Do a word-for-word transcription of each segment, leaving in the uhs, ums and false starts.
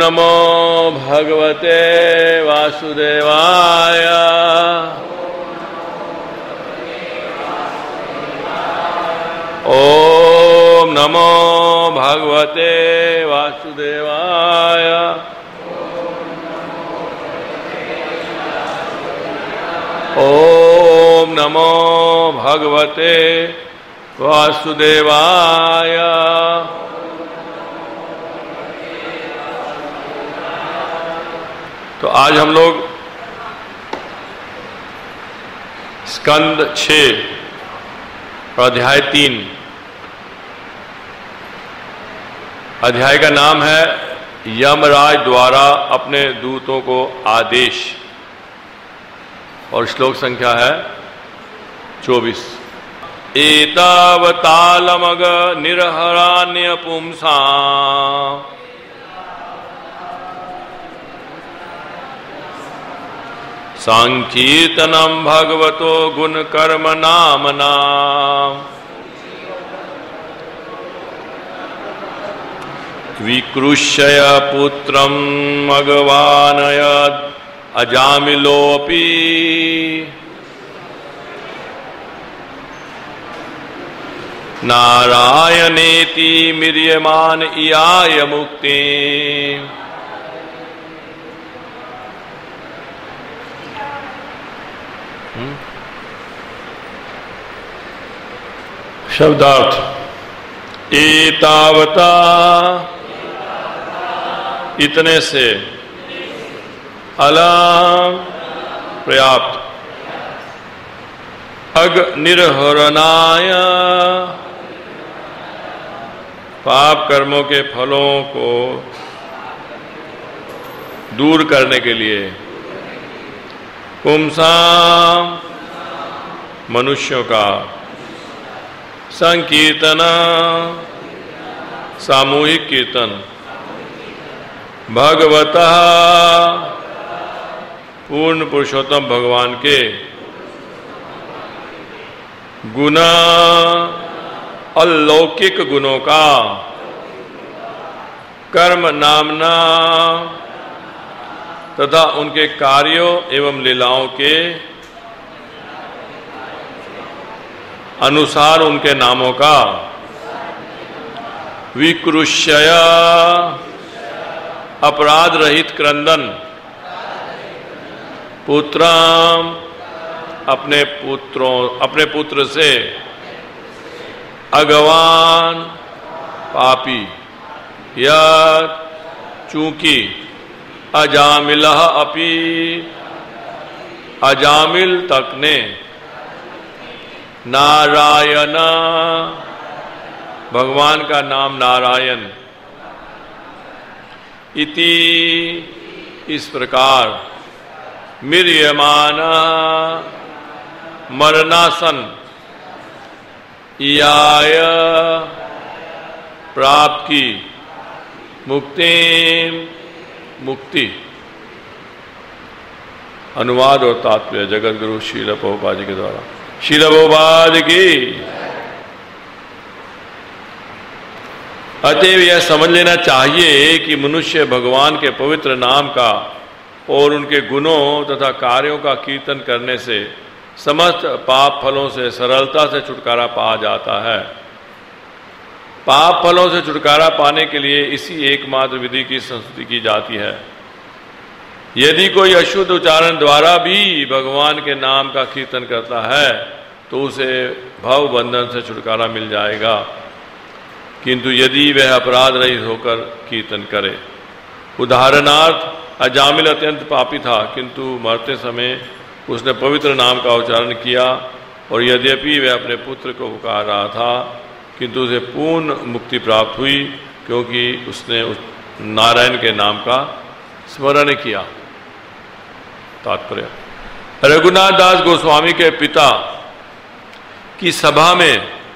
नमो भगवते वासुदेवाय। ओम नमो भगवते वासुदेवाय। ओम नमो भगवते वासुदेवाय। तो आज हम लोग स्कंद छह और अध्याय तीन, अध्याय का नाम है यमराज द्वारा अपने दूतों को आदेश, और श्लोक संख्या है चौबीस। एतावतालमग निर्हरान्य पुंसा संकीर्तनम भगवतो गुण कर्म नामना। विकृष्य पुत्रम मगवानयद अजामिलोपि नारायणेति मिर्यमान इयाय मुक्ति। शब्दार्थ एतावता इतने से, अलम पर्याप्त, अग निर्हरणाय पाप कर्मों के फलों को दूर करने के लिए, पुंसाम मनुष्यों का, संकीर्तन सामूहिक कीर्तन, भगवतः पूर्ण पुरुषोत्तम भगवान के, गुण अलौकिक गुणों का, कर्म नामना तथा उनके कार्यों एवं लीलाओं के अनुसार उनके नामों का, विकृष्य अपराध रहित क्रंदन, पुत्रम अपने पुत्रों अपने पुत्र से, अगवान पापी, यत् चूंकि, अजामिलः अपि अजामिल तक ने, नारायण भगवान का नाम नारायण, इति इस प्रकार, मिर्यमान मरणासन, इयाय प्राप्त की, मुक्ति मुक्ति। अनुवाद और तात्पर्य जगत गुरु शील प्रभुपाद जी के द्वारा। शील प्रभुपाद की। अतएव यह समझ लेना चाहिए कि मनुष्य भगवान के पवित्र नाम का और उनके गुणों तथा कार्यों का कीर्तन करने से समस्त पाप फलों से सरलता से छुटकारा पा जाता है। पाप फलों से छुटकारा पाने के लिए इसी एकमात्र विधि की संस्तुति की जाती है। यदि कोई अशुद्ध उच्चारण द्वारा भी भगवान के नाम का कीर्तन करता है तो उसे भव बंधन से छुटकारा मिल जाएगा, किंतु यदि वह अपराध रहित होकर कीर्तन करे। उदाहरणार्थ अजामिल अत्यंत पापी था, किंतु मरते समय उसने पवित्र नाम का उच्चारण किया, और यद्यपि वह अपने पुत्र को पुकार रहा था किंतु उसे पूर्ण मुक्ति प्राप्त हुई, क्योंकि उसने उस नारायण के नाम का स्मरण किया। तात्पर्य, रघुनाथ दास गोस्वामी के पिता की सभा में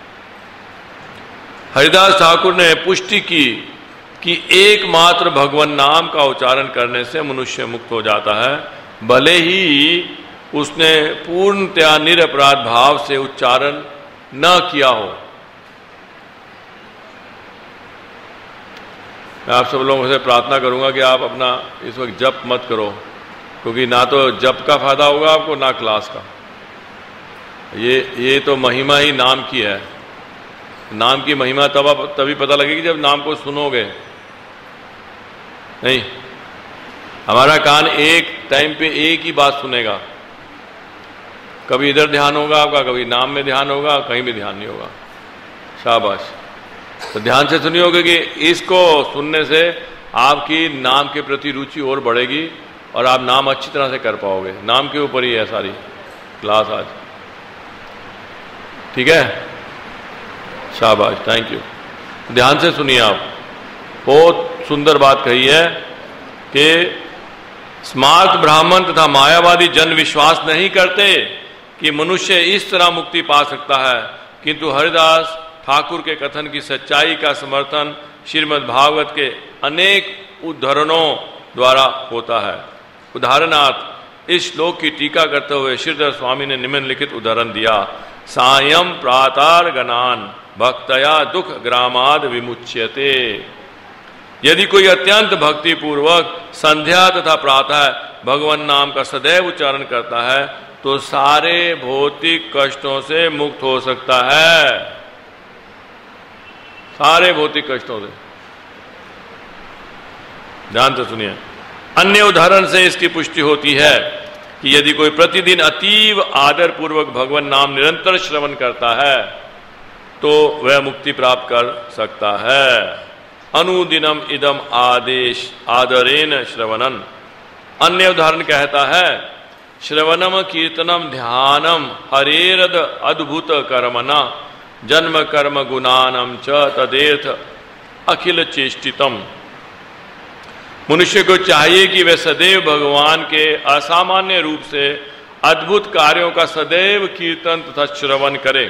हरिदास ठाकुर ने पुष्टि की कि एकमात्र भगवान नाम का उच्चारण करने से मनुष्य मुक्त हो जाता है, भले ही उसने पूर्णतया निरपराध भाव से उच्चारण न किया हो। मैं आप सब लोगों से प्रार्थना करूंगा कि आप अपना इस वक्त जप मत करो, क्योंकि ना तो जप का फायदा होगा आपको ना क्लास का। ये ये तो महिमा ही नाम की है। नाम की महिमा तब आप तभी पता लगेगी जब नाम को सुनोगे। नहीं, हमारा कान एक टाइम पे एक ही बात सुनेगा। कभी इधर ध्यान होगा आपका, कभी नाम में ध्यान होगा, कहीं भी ध्यान नहीं होगा। शाबाश। तो ध्यान से सुनिए कि इसको सुनने से आपकी नाम के प्रति रुचि और बढ़ेगी और आप नाम अच्छी तरह से कर पाओगे। नाम के ऊपर ही है सारी क्लास आज। ठीक है, शाबाश, थैंक यू। ध्यान से सुनिए आप। बहुत सुंदर बात कही है कि स्मार्त ब्राह्मण तथा मायावादी जन विश्वास नहीं करते कि मनुष्य इस तरह मुक्ति पा सकता है, किंतु हरिदास ठाकुर के कथन की सच्चाई का समर्थन श्रीमद् भागवत के अनेक उद्धरणों द्वारा होता है। उदाहरणार्थ इस श्लोक की टीका करते हुए श्रीधर स्वामी ने निम्नलिखित उदाहरण दिया। सायं प्रातः गणान भक्तया दुख ग्रामाद विमुच्यते। यदि कोई अत्यंत भक्ति पूर्वक संध्या तथा प्रातः भगवान नाम का सदैव उच्चारण करता है तो सारे भौतिक कष्टों से मुक्त हो सकता है। सारे भौतिक कष्टों से। ध्यान से सुनिए। अन्य उदाहरण से इसकी पुष्टि होती है कि यदि कोई प्रतिदिन अतीव आदर पूर्वक भगवान नाम निरंतर श्रवण करता है तो वह मुक्ति प्राप्त कर सकता है। अनुदिनम इदम आदेश आदरेन श्रवणन। अन्य उदाहरण कहता है श्रवणम कीर्तनम ध्यानम हरेरद अद्भुत कर्मना जन्म कर्म गुणानम च तदेथ अखिल चेष्टितम। मनुष्य को चाहिए कि वह सदैव भगवान के असामान्य रूप से अद्भुत कार्यों का सदैव कीर्तन तथा श्रवण करे।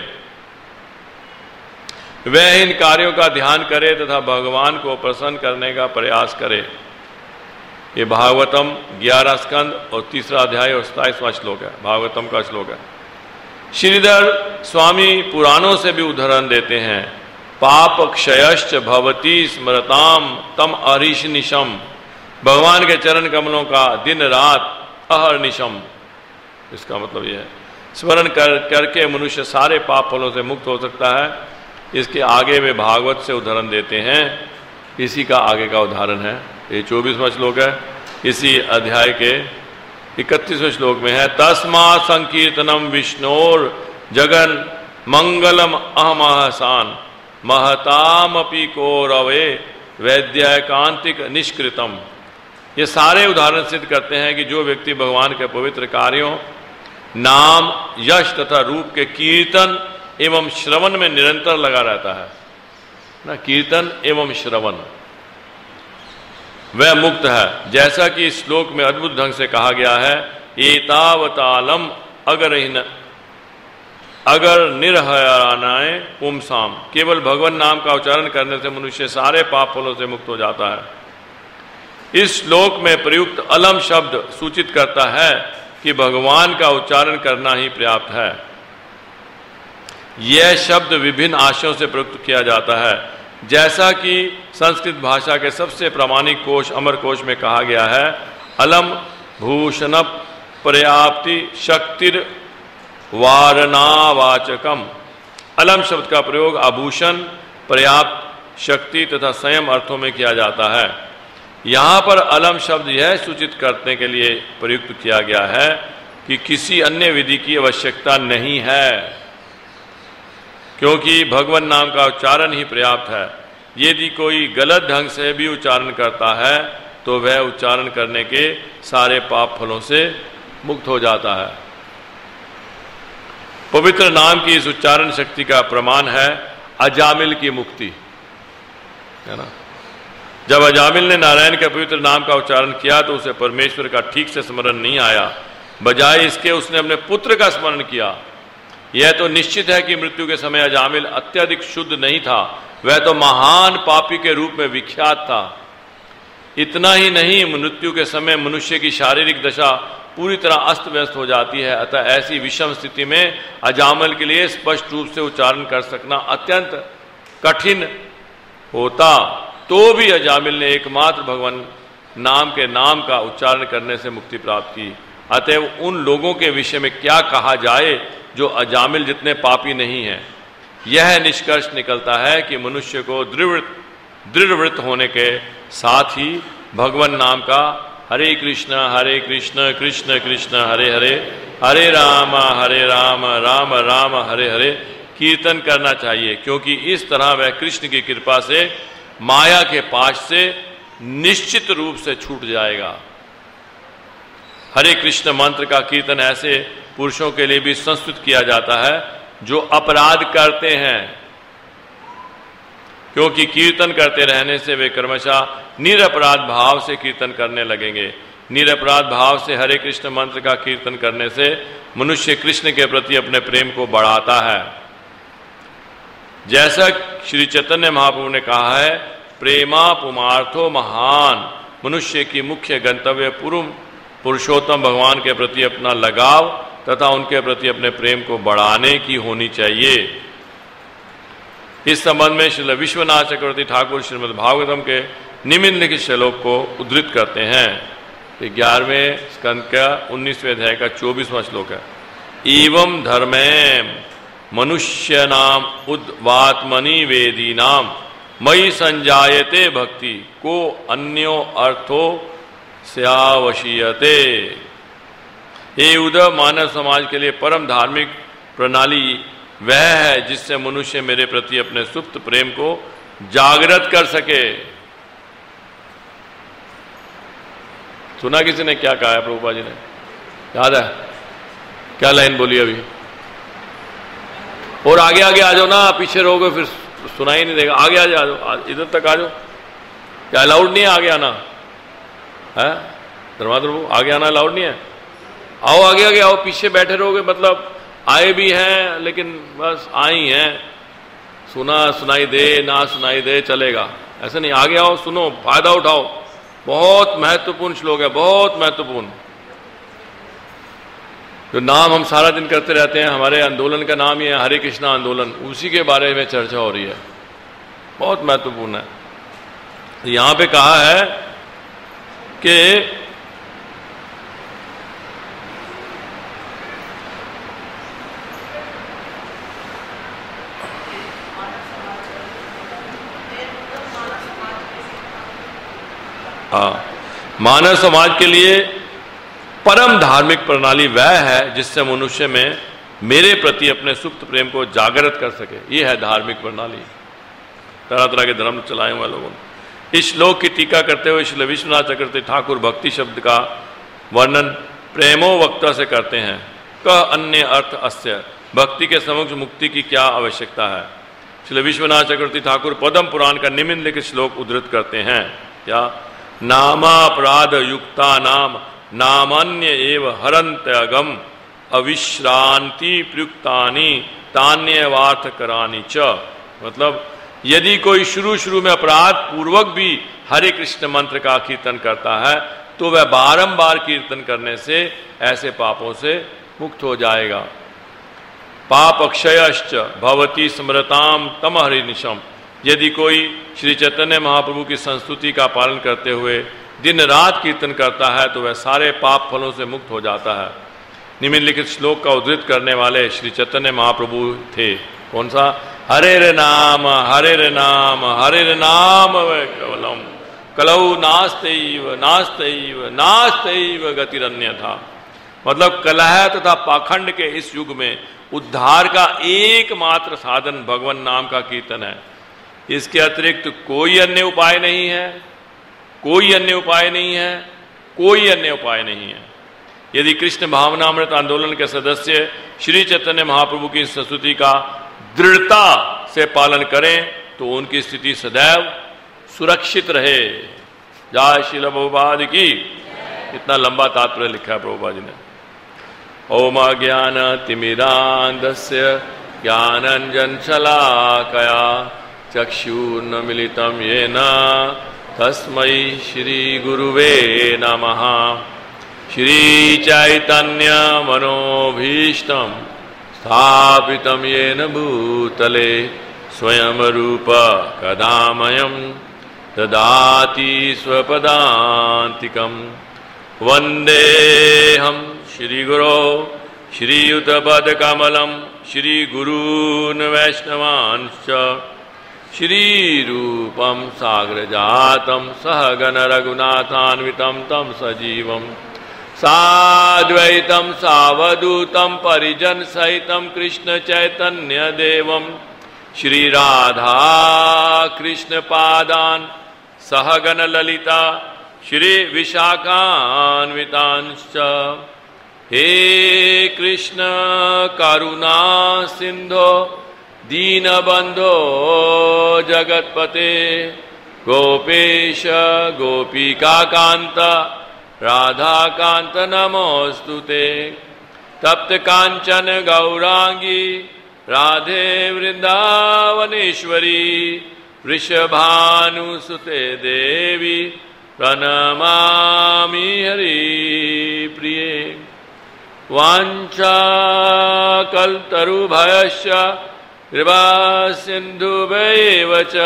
वह इन कार्यों का ध्यान करे तथा भगवान को प्रसन्न करने का प्रयास करे। ये भागवतम ग्यारह स्कंद और तीसरा अध्याय और सताईसवां श्लोक है, भागवतम का श्लोक है। श्रीधर स्वामी पुराणों से भी उदाहरण देते हैं। पाप क्षयश्च भवती स्मरताम तम अहिर्निशम। भगवान के चरण कमलों का दिन रात अहर्निशम, इसका मतलब यह है स्मरण कर करके मनुष्य सारे पाप फलों से मुक्त हो सकता है। इसके आगे में भागवत से उदाहरण देते हैं। इसी का आगे का उदाहरण है, ये चौबीसवां श्लोक है। इसी अध्याय के इकतीसवें श्लोक में है तस्मा संकीर्तनम विष्णोर जगन मंगलम अहमहसान महतामपि कौरवे वैद्यकांतिक निष्कृतम। ये सारे उदाहरण सिद्ध करते हैं कि जो व्यक्ति भगवान के पवित्र कार्यों, नाम, यश तथा रूप के कीर्तन एवं श्रवण में निरंतर लगा रहता है ना, कीर्तन एवं श्रवण, वह मुक्त है। जैसा कि इस श्लोक में अद्भुत ढंग से कहा गया है एतावतालम अगर अगर निर्हरानाय पुंसाम। केवल भगवान नाम का उच्चारण करने से मनुष्य सारे पाप फलों से मुक्त हो जाता है। इस श्लोक में प्रयुक्त अलम शब्द सूचित करता है कि भगवान का उच्चारण करना ही पर्याप्त है। यह शब्द विभिन्न आशयों से प्रयुक्त किया जाता है, जैसा कि संस्कृत भाषा के सबसे प्रामाणिक कोश अमर कोश में कहा गया है अलम भूषण पर्याप्ति शक्तिर वारणावाचकम। अलम शब्द का प्रयोग आभूषण, पर्याप्त, शक्ति तथा संयम अर्थों में किया जाता है। यहाँ पर अलम शब्द यह सूचित करने के लिए प्रयुक्त किया गया है कि किसी अन्य विधि की आवश्यकता नहीं है, क्योंकि भगवान नाम का उच्चारण ही पर्याप्त है। यदि कोई गलत ढंग से भी उच्चारण करता है तो वह उच्चारण करने के सारे पाप फलों से मुक्त हो जाता है। पवित्र नाम की इस उच्चारण शक्ति का प्रमाण है अजामिल की मुक्ति, है ना। जब अजामिल ने नारायण के पवित्र नाम का उच्चारण किया तो उसे परमेश्वर का ठीक से स्मरण नहीं आया, बजाय इसके उसने अपने पुत्र का स्मरण किया। यह तो निश्चित है कि मृत्यु के समय अजामिल अत्यधिक शुद्ध नहीं था, वह तो महान पापी के रूप में विख्यात था। इतना ही नहीं, मृत्यु के समय मनुष्य की शारीरिक दशा पूरी तरह अस्त व्यस्त हो जाती है। अतः ऐसी विषम स्थिति में अजामिल के लिए स्पष्ट रूप से उच्चारण कर सकना अत्यंत कठिन होता। तो भी अजामिल ने एकमात्र भगवान नाम के नाम का उच्चारण करने से मुक्ति प्राप्त की। अतएव उन लोगों के विषय में क्या कहा जाए जो अजामिल जितने पापी नहीं हैं। यह निष्कर्ष निकलता है कि मनुष्य को दृढ़ दृढ़व्रत होने के साथ ही भगवान नाम का हरे कृष्ण हरे कृष्ण कृष्ण कृष्ण हरे हरे हरे राम हरे राम राम राम हरे हरे कीर्तन करना चाहिए, क्योंकि इस तरह वह कृष्ण की कृपा से माया के पाश से निश्चित रूप से छूट जाएगा। हरे कृष्ण मंत्र का कीर्तन ऐसे पुरुषों के लिए भी संस्तुत किया जाता है जो अपराध करते हैं, क्योंकि कीर्तन करते रहने से वे क्रमशः निरपराध भाव से कीर्तन करने लगेंगे। निरपराध भाव से हरे कृष्ण मंत्र का कीर्तन करने से मनुष्य कृष्ण के प्रति अपने प्रेम को बढ़ाता है। जैसा श्री चैतन्य महाप्रभु ने कहा है, प्रेमा पुमार्थो महान, मनुष्य की मुख्य गंतव्य पूर्व पुरुषोत्तम भगवान के प्रति अपना लगाव तथा उनके प्रति अपने प्रेम को बढ़ाने की होनी चाहिए। इस संबंध में श्री विश्वनाथ चक्रवर्ती ठाकुर श्रीमद् भागवतम के निम्नलिखित श्लोक को उद्धृत करते हैं। ग्यारहवें स्कंद का उन्नीसवें अध्याय का चौबीसवां श्लोक है। एवं धर्मे मनुष्य नाम उद्वात्मनि वेदी नाम मयि संजायते भक्ति को अन्यो अर्थो स्यावशीयते। हे उद्धव, मानव समाज के लिए परम धार्मिक प्रणाली वह है जिससे मनुष्य मेरे प्रति अपने सुप्त प्रेम को जागृत कर सके। सुना किसी ने क्या कहा है प्रभुपाद जी ने? याद है क्या लाइन बोली अभी? और आगे आगे आ जाओ ना, पीछे रहोगे फिर सुनाई नहीं देगा। आगे आ जाओ, इधर तक आ जाओ। क्या अलाउड नहीं है आगे आना? है धर्माधर बाबू, आगे आना अलाउड नहीं है? आओ आगे आगे आओ, पीछे बैठे रहोगे मतलब आए भी हैं लेकिन बस आई हैं, सुना सुनाई दे ना सुनाई दे चलेगा, ऐसा नहीं। आगे आओ, सुनो, फायदा उठाओ। बहुत महत्वपूर्ण श्लोक है, बहुत महत्वपूर्ण। जो नाम हम सारा दिन करते रहते हैं, हमारे आंदोलन का नाम ही है हरे कृष्णा आंदोलन, उसी के बारे में चर्चा हो रही है, बहुत महत्वपूर्ण है। तो यहां पे कहा है कि हाँ, मानव समाज के लिए परम धार्मिक प्रणाली वह है जिससे मनुष्य में मेरे प्रति अपने सुप्त प्रेम को जागृत कर सके। यह है धार्मिक प्रणाली। तरह तरह के धर्म चलाए हुए लोगों ने। इस श्लोक की टीका करते हुए श्री विश्वनाथ चक्रवर्ती ठाकुर भक्ति शब्द का वर्णन प्रेमो वक्ता से करते हैं। कह अन्य अर्थ अस्य, भक्ति के समक्ष मुक्ति की क्या आवश्यकता है? श्री विश्वनाथ चक्रवर्ती ठाकुर पद्म पुराण का निम्नलिखित श्लोक उद्धृत करते हैं। क्या? नामापराध युक्ता नाम नामान्य एव हरन्त अगम अविश्रांति प्रयुक्तानि तान्यवार्थ करानी च। मतलब यदि कोई शुरू शुरू में अपराध पूर्वक भी हरे कृष्ण मंत्र का कीर्तन करता है तो वह बारंबार कीर्तन करने से ऐसे पापों से मुक्त हो जाएगा। पाप अक्षयश्च भवति स्मृताम तम हरिनिशम। यदि कोई श्री चैतन्य महाप्रभु की संस्तुति का पालन करते हुए दिन रात कीर्तन करता है तो वह सारे पाप फलों से मुक्त हो जाता है। निम्नलिखित श्लोक का उद्धृत करने वाले श्री चैतन्य महाप्रभु थे। कौन सा? हरे रे नाम हरे रे नाम हरे रे नाम केवलम कलौ नास्तैव नास्तैव नास्तैव गतिरन्यथा। मतलब कलह तथा पाखंड के इस युग में उद्धार का एकमात्र साधन भगवान नाम का कीर्तन है। इसके अतिरिक्त कोई अन्य उपाय नहीं है, कोई अन्य उपाय नहीं है, कोई अन्य उपाय नहीं है। यदि कृष्ण भावनामृत आंदोलन के सदस्य श्री चैतन्य महाप्रभु की स्तुति का दृढ़ता से पालन करें तो उनकी स्थिति सदैव सुरक्षित रहे। जय श्रील प्रभुपाद की। इतना लंबा तात्पर्य लिखा है प्रभुपाद जी ने। ओम ज्ञान तिमिरांधस्य ज्ञानंजन शलाकया चक्षुर्न्मीलितं येन तस्मै श्री गुरुवे नमः। श्री चैतन्य मनोभीष्टं स्थापितं येन भूतले स्वयं रूप कदामयं ददाति स्वपदान्तिकम्। वन्देऽहं श्रीगुरो श्रीयुतपदकमलं श्रीगुरून् वैष्णवांश्च श्रीरूपं साग्रजातं सहगण रघुनाथान्वितं तं सजीवम् साद्वैतं सावधूतं परिजन सहितं कृष्ण चैतन्य देवं श्रीराधा कृष्ण पादान सहगण ललिता श्री विशाखान्वितांश्च। हे कृष्ण करुणा सिंधो दीनबंधो जगत्पते गोपेश गोपिकाकांत राधाकांत नमोस्तुते। तप्त कांचन गौरांगी राधे वृंदावनेश्वरी वृषभानुसुते देवी प्रणमामि हरिप्रिये। वाञ्छाकल्पतरुभ्यश्च कृपा सिन्धुभ्येव च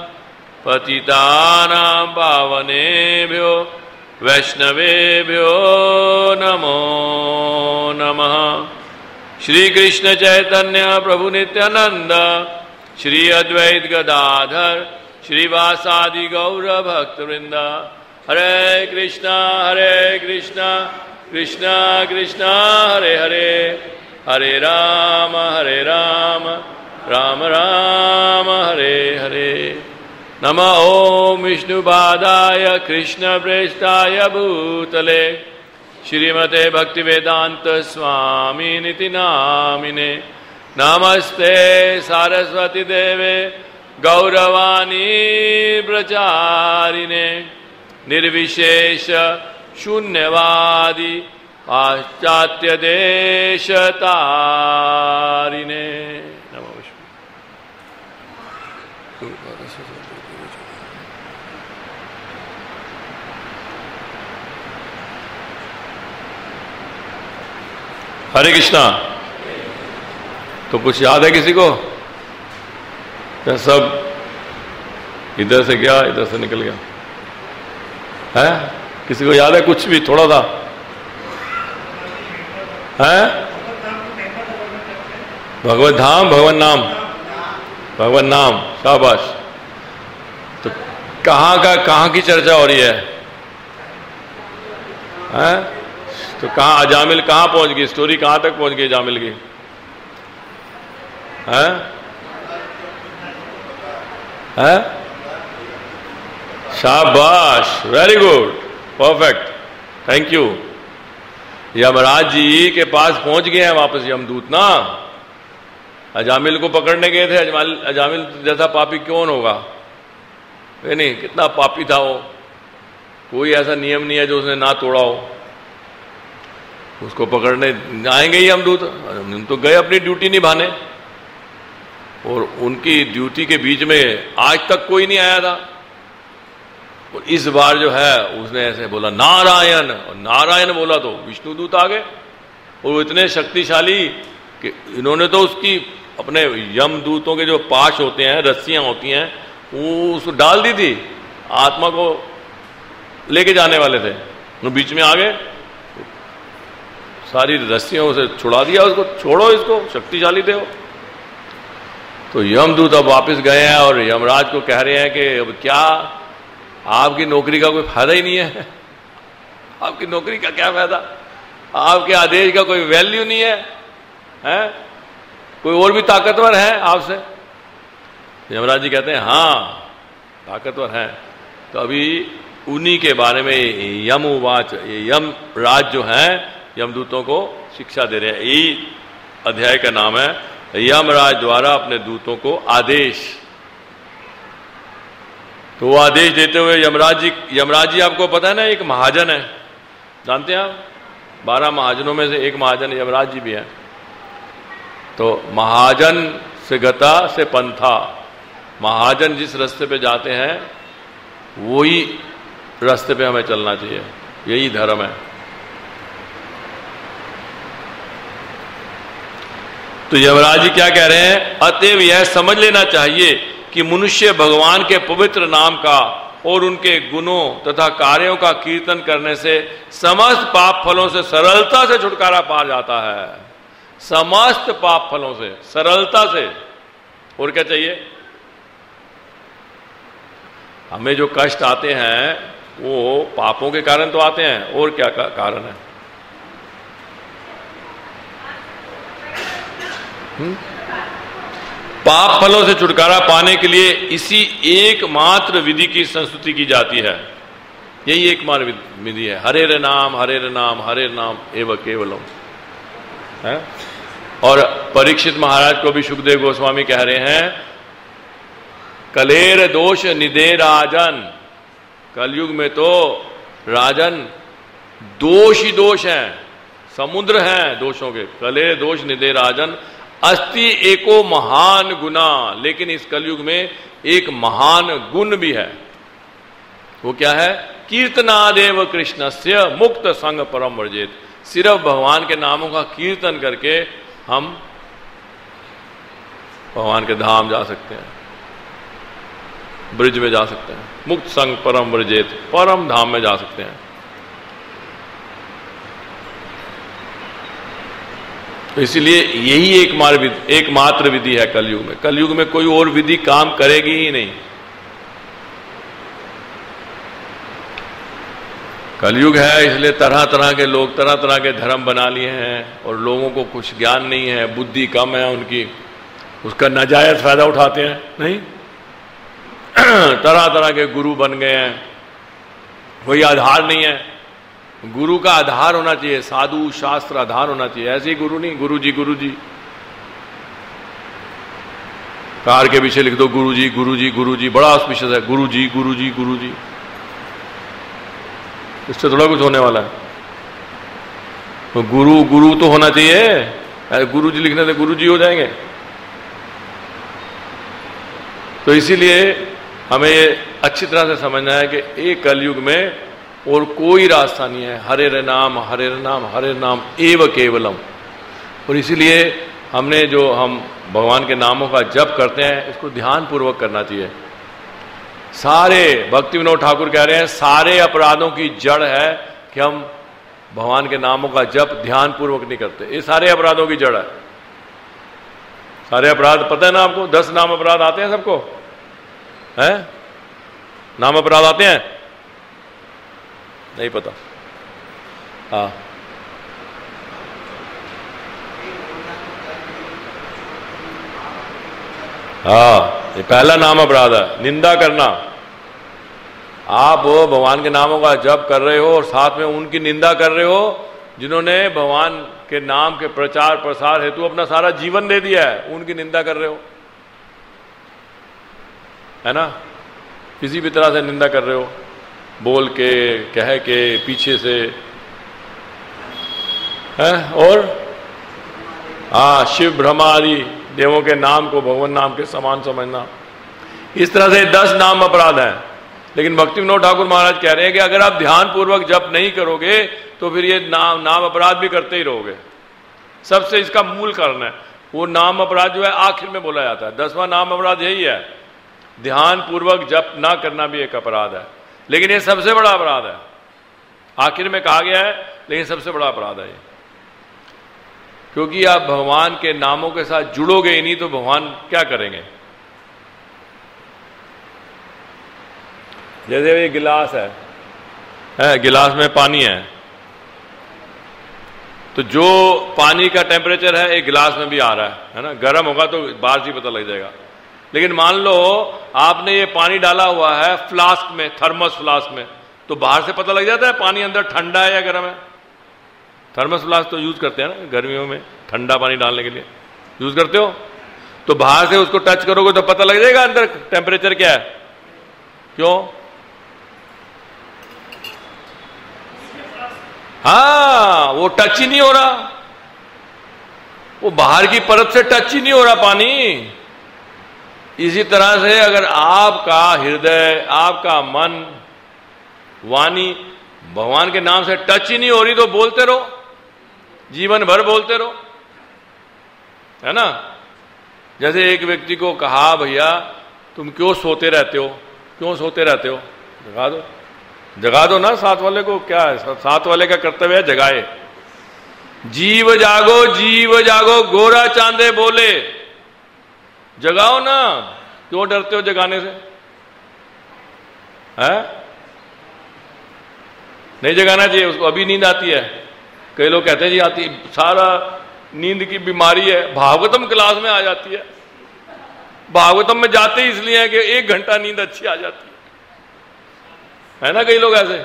पतितानां पावनेभ्यो वैष्णवेभ्यो नमो नमः। श्री कृष्ण चैतन्य प्रभु नित्यानंद श्री अद्वैत गदाधर श्रीवासादि गौर भक्तवृंद। हरे कृष्णा हरे कृष्णा कृष्णा कृष्णा हरे हरे हरे राम हरे राम राम राम हरे हरे। नमः ओम विष्णुपादाय कृष्ण प्रेष्ठाय भूतले श्रीमते भक्तिवेदांत स्वामी निति नामिने। नमस्ते सारस्वती देवे गौरवाणी प्रचारिणे निर्विशेष शून्यवादी पाश्चात्य देशतारिणे। नमः विष्णु। हरे कृष्णा। तो कुछ याद है किसी को? या सब इधर से गया इधर से निकल गया है? किसी को याद है कुछ भी थोड़ा सा? है भगवत धाम भगवान नाम भगवान नाम शाबाश। तो कहाँ का कहाँ की चर्चा हो रही है? हैं? तो कहाँ अजामिल कहाँ पहुंच गई? स्टोरी कहाँ तक पहुंच गई अजामिल की? हैं? हैं? शाबाश, very good, perfect, thank you. Yamraj ji के पास पहुंच गए हैं वापस यमदूत ना। अजामिल को पकड़ने गए थे। अजमाल अजामिल जैसा पापी कौन होगा? नहीं, कितना पापी था वो। कोई ऐसा नियम नहीं है जो उसने ना तोड़ा हो। उसको पकड़ने आएंगे ही यमदूत। हम तो गए अपनी ड्यूटी निभाने, और उनकी ड्यूटी के बीच में आज तक कोई नहीं आया था। और इस बार जो है उसने ऐसे बोला नारायण, और नारायण बोला तो विष्णुदूत आ गए। और वो इतने शक्तिशाली कि इन्होंने तो उसकी अपने यमदूतों के जो पाश होते हैं, रस्सियां होती हैं, वो उसको डाल दी थी। आत्मा को लेके जाने वाले थे, वो बीच में आ गए, सारी रस्सियों से छुड़ा दिया उसको। छोड़ो इसको, शक्तिशाली थे वो। तो यमदूत अब वापस गए हैं और यमराज को कह रहे हैं कि अब क्या, आपकी नौकरी का कोई फायदा ही नहीं है। आपकी नौकरी का क्या फायदा? आपके आदेश का कोई वैल्यू नहीं है, हैं? कोई और भी ताकतवर है आपसे? यमराज जी कहते हैं हाँ ताकतवर है। तो अभी उन्हीं के बारे में यमवाच, ये यम राज जो है यमदूतों को शिक्षा दे रहे हैं। यही अध्याय का नाम है, यमराज द्वारा अपने दूतों को आदेश। तो वो आदेश देते हुए यमराज जी यमराज जी आपको पता है ना, एक महाजन है, जानते हैं आप? बारह महाजनों में से एक महाजन यमराज जी भी है। तो महाजन से गता से पंथा, महाजन जिस रास्ते पे जाते हैं वही रास्ते पे हमें चलना चाहिए, यही धर्म है। तो यमराज जी क्या कह रहे हैं? अतएव यह समझ लेना चाहिए कि मनुष्य भगवान के पवित्र नाम का और उनके गुणों तथा कार्यों का कीर्तन करने से समस्त पाप फलों से सरलता से छुटकारा पा जाता है। समस्त पाप फलों से सरलता से। और क्या चाहिए? हमें जो कष्ट आते हैं वो पापों के कारण तो आते हैं, और क्या कारण है? हुँ? पाप फलों से छुटकारा पाने के लिए इसी एकमात्र विधि की संस्तुति की जाती है। यही एकमात्र विधि है, हरे नाम हरे नाम हरे नाम एव केवलम है। और परीक्षित महाराज को भी सुखदेव गोस्वामी कह रहे हैं, कलेर दोष निधे राजन। कलयुग में तो राजन दोष ही दोष हैं, समुद्र हैं दोषों के। कलेर दोष निधे राजन अस्ति एको महान गुना। लेकिन इस कलयुग में एक महान गुण भी है। वो क्या है? कीर्तनादेव कृष्णस्य मुक्त संग परम वर्जित। सिर्फ भगवान के नामों का कीर्तन करके हम भगवान के धाम जा सकते हैं, ब्रिज में जा सकते हैं, मुक्त संग परम वर्जित, परम धाम में जा सकते हैं। तो इसलिए यही एक मार्ग एकमात्र विधि है कलयुग में। कलयुग में कोई और विधि काम करेगी ही नहीं। कलयुग है इसलिए तरह तरह के लोग तरह तरह के धर्म बना लिए हैं, और लोगों को कुछ ज्ञान नहीं है, बुद्धि कम है उनकी, उसका नाजायज फायदा उठाते हैं। नहीं, तरह तरह के गुरु बन गए हैं, कोई आधार नहीं है। गुरु का आधार होना चाहिए, साधु शास्त्र आधार होना चाहिए। ऐसे ही गुरु नहीं, गुरु जी गुरु जी कार के पीछे लिख दो गुरु जी गुरु जी गुरु जी, बड़ा ऑस्पिशियस है, गुरु जी गुरु जी गुरु जी। इससे थोड़ा कुछ होने वाला है। तो गुरु गुरु तो होना चाहिए, गुरु जी लिखने से गुरु जी हो जाएंगे। तो इसीलिए हमें ये अच्छी तरह से समझना है कि एक कलयुग में और कोई रास्ता नहीं है। हरे रे नाम हरे रे नाम हरे नाम एव केवलम। और इसीलिए हमने जो हम भगवान के नामों का जप करते हैं, इसको ध्यान पूर्वक करना चाहिए। सारे भक्ति विनोद ठाकुर कह रहे हैं, सारे अपराधों की जड़ है कि हम भगवान के नामों का जप ध्यान पूर्वक नहीं करते। ये सारे अपराधों की जड़ है। सारे अपराध पता है ना आपको? दस नाम अपराध आते हैं सबको, है? नाम अपराध आते हैं? नहीं पता? हाँ, हाँ, ये पहला नाम अपराध है, निंदा करना। आप वो भगवान के नामों का जप कर रहे हो और साथ में उनकी निंदा कर रहे हो जिन्होंने भगवान के नाम के प्रचार प्रसार हेतु अपना सारा जीवन दे दिया है, उनकी निंदा कर रहे हो, है ना? किसी भी तरह से निंदा कर रहे हो, बोल के, कह के, पीछे से, है? और हाँ, शिव ब्रह्मादि देवों के नाम को भगवान नाम के समान समझना। इस तरह से दस नाम अपराध हैं। लेकिन भक्ति विनोद ठाकुर महाराज कह रहे हैं कि अगर आप ध्यान पूर्वक जप नहीं करोगे तो फिर ये नाम नाम अपराध भी करते ही रहोगे। सबसे इसका मूल कारण है वो नाम अपराध जो है आखिर में बोला जाता है। दसवां नाम अपराध यही है, ध्यान पूर्वक जप ना करना भी एक अपराध है, लेकिन ये सबसे बड़ा अपराध है। आखिर में कहा गया है लेकिन सबसे बड़ा अपराध है ये, क्योंकि आप भगवान के नामों के साथ जुड़ोगे ही नहीं तो भगवान क्या करेंगे? जैसे ये गिलास है, है गिलास में पानी है, तो जो पानी का टेम्परेचर है एक गिलास में भी आ रहा है, है ना? गर्म होगा तो बाहर से पता लग जाएगा। लेकिन मान लो आपने ये पानी डाला हुआ है फ्लास्क में, थर्मस फ्लास्क में, तो बाहर से पता लग जाता है पानी अंदर ठंडा है या गर्म है। थर्मस फ्लास्क तो यूज करते हैं ना गर्मियों में, ठंडा पानी डालने के लिए यूज करते हो, तो बाहर से उसको टच करोगे तो पता लग जाएगा अंदर टेम्परेचर क्या है। क्यों? हाँ, वो टच ही नहीं हो रहा, वो बाहर की परत से टच ही नहीं हो रहा पानी। इसी तरह से अगर आपका हृदय, आपका मन, वाणी भगवान के नाम से टच ही नहीं हो रही तो बोलते रहो, जीवन भर बोलते रहो, है ना? जैसे एक व्यक्ति को कहा, भैया तुम क्यों सोते रहते हो, क्यों सोते रहते हो? जगा दो, जगा दो ना साथ वाले को। क्या है साथ वाले का कर्तव्य है, जगाए। जीव जागो जीव जागो गोरा चांदे बोले, जगाओ ना, क्यों डरते हो जगाने से? है नहीं जगाना चाहिए उसको। अभी नींद आती है, कई लोग कहते हैं जी आती, सारा नींद की बीमारी है। भागवतम क्लास में आ जाती है, भागवतम में जाते ही इसलिए है कि एक घंटा नींद अच्छी आ जाती है, है ना? कई लोग ऐसे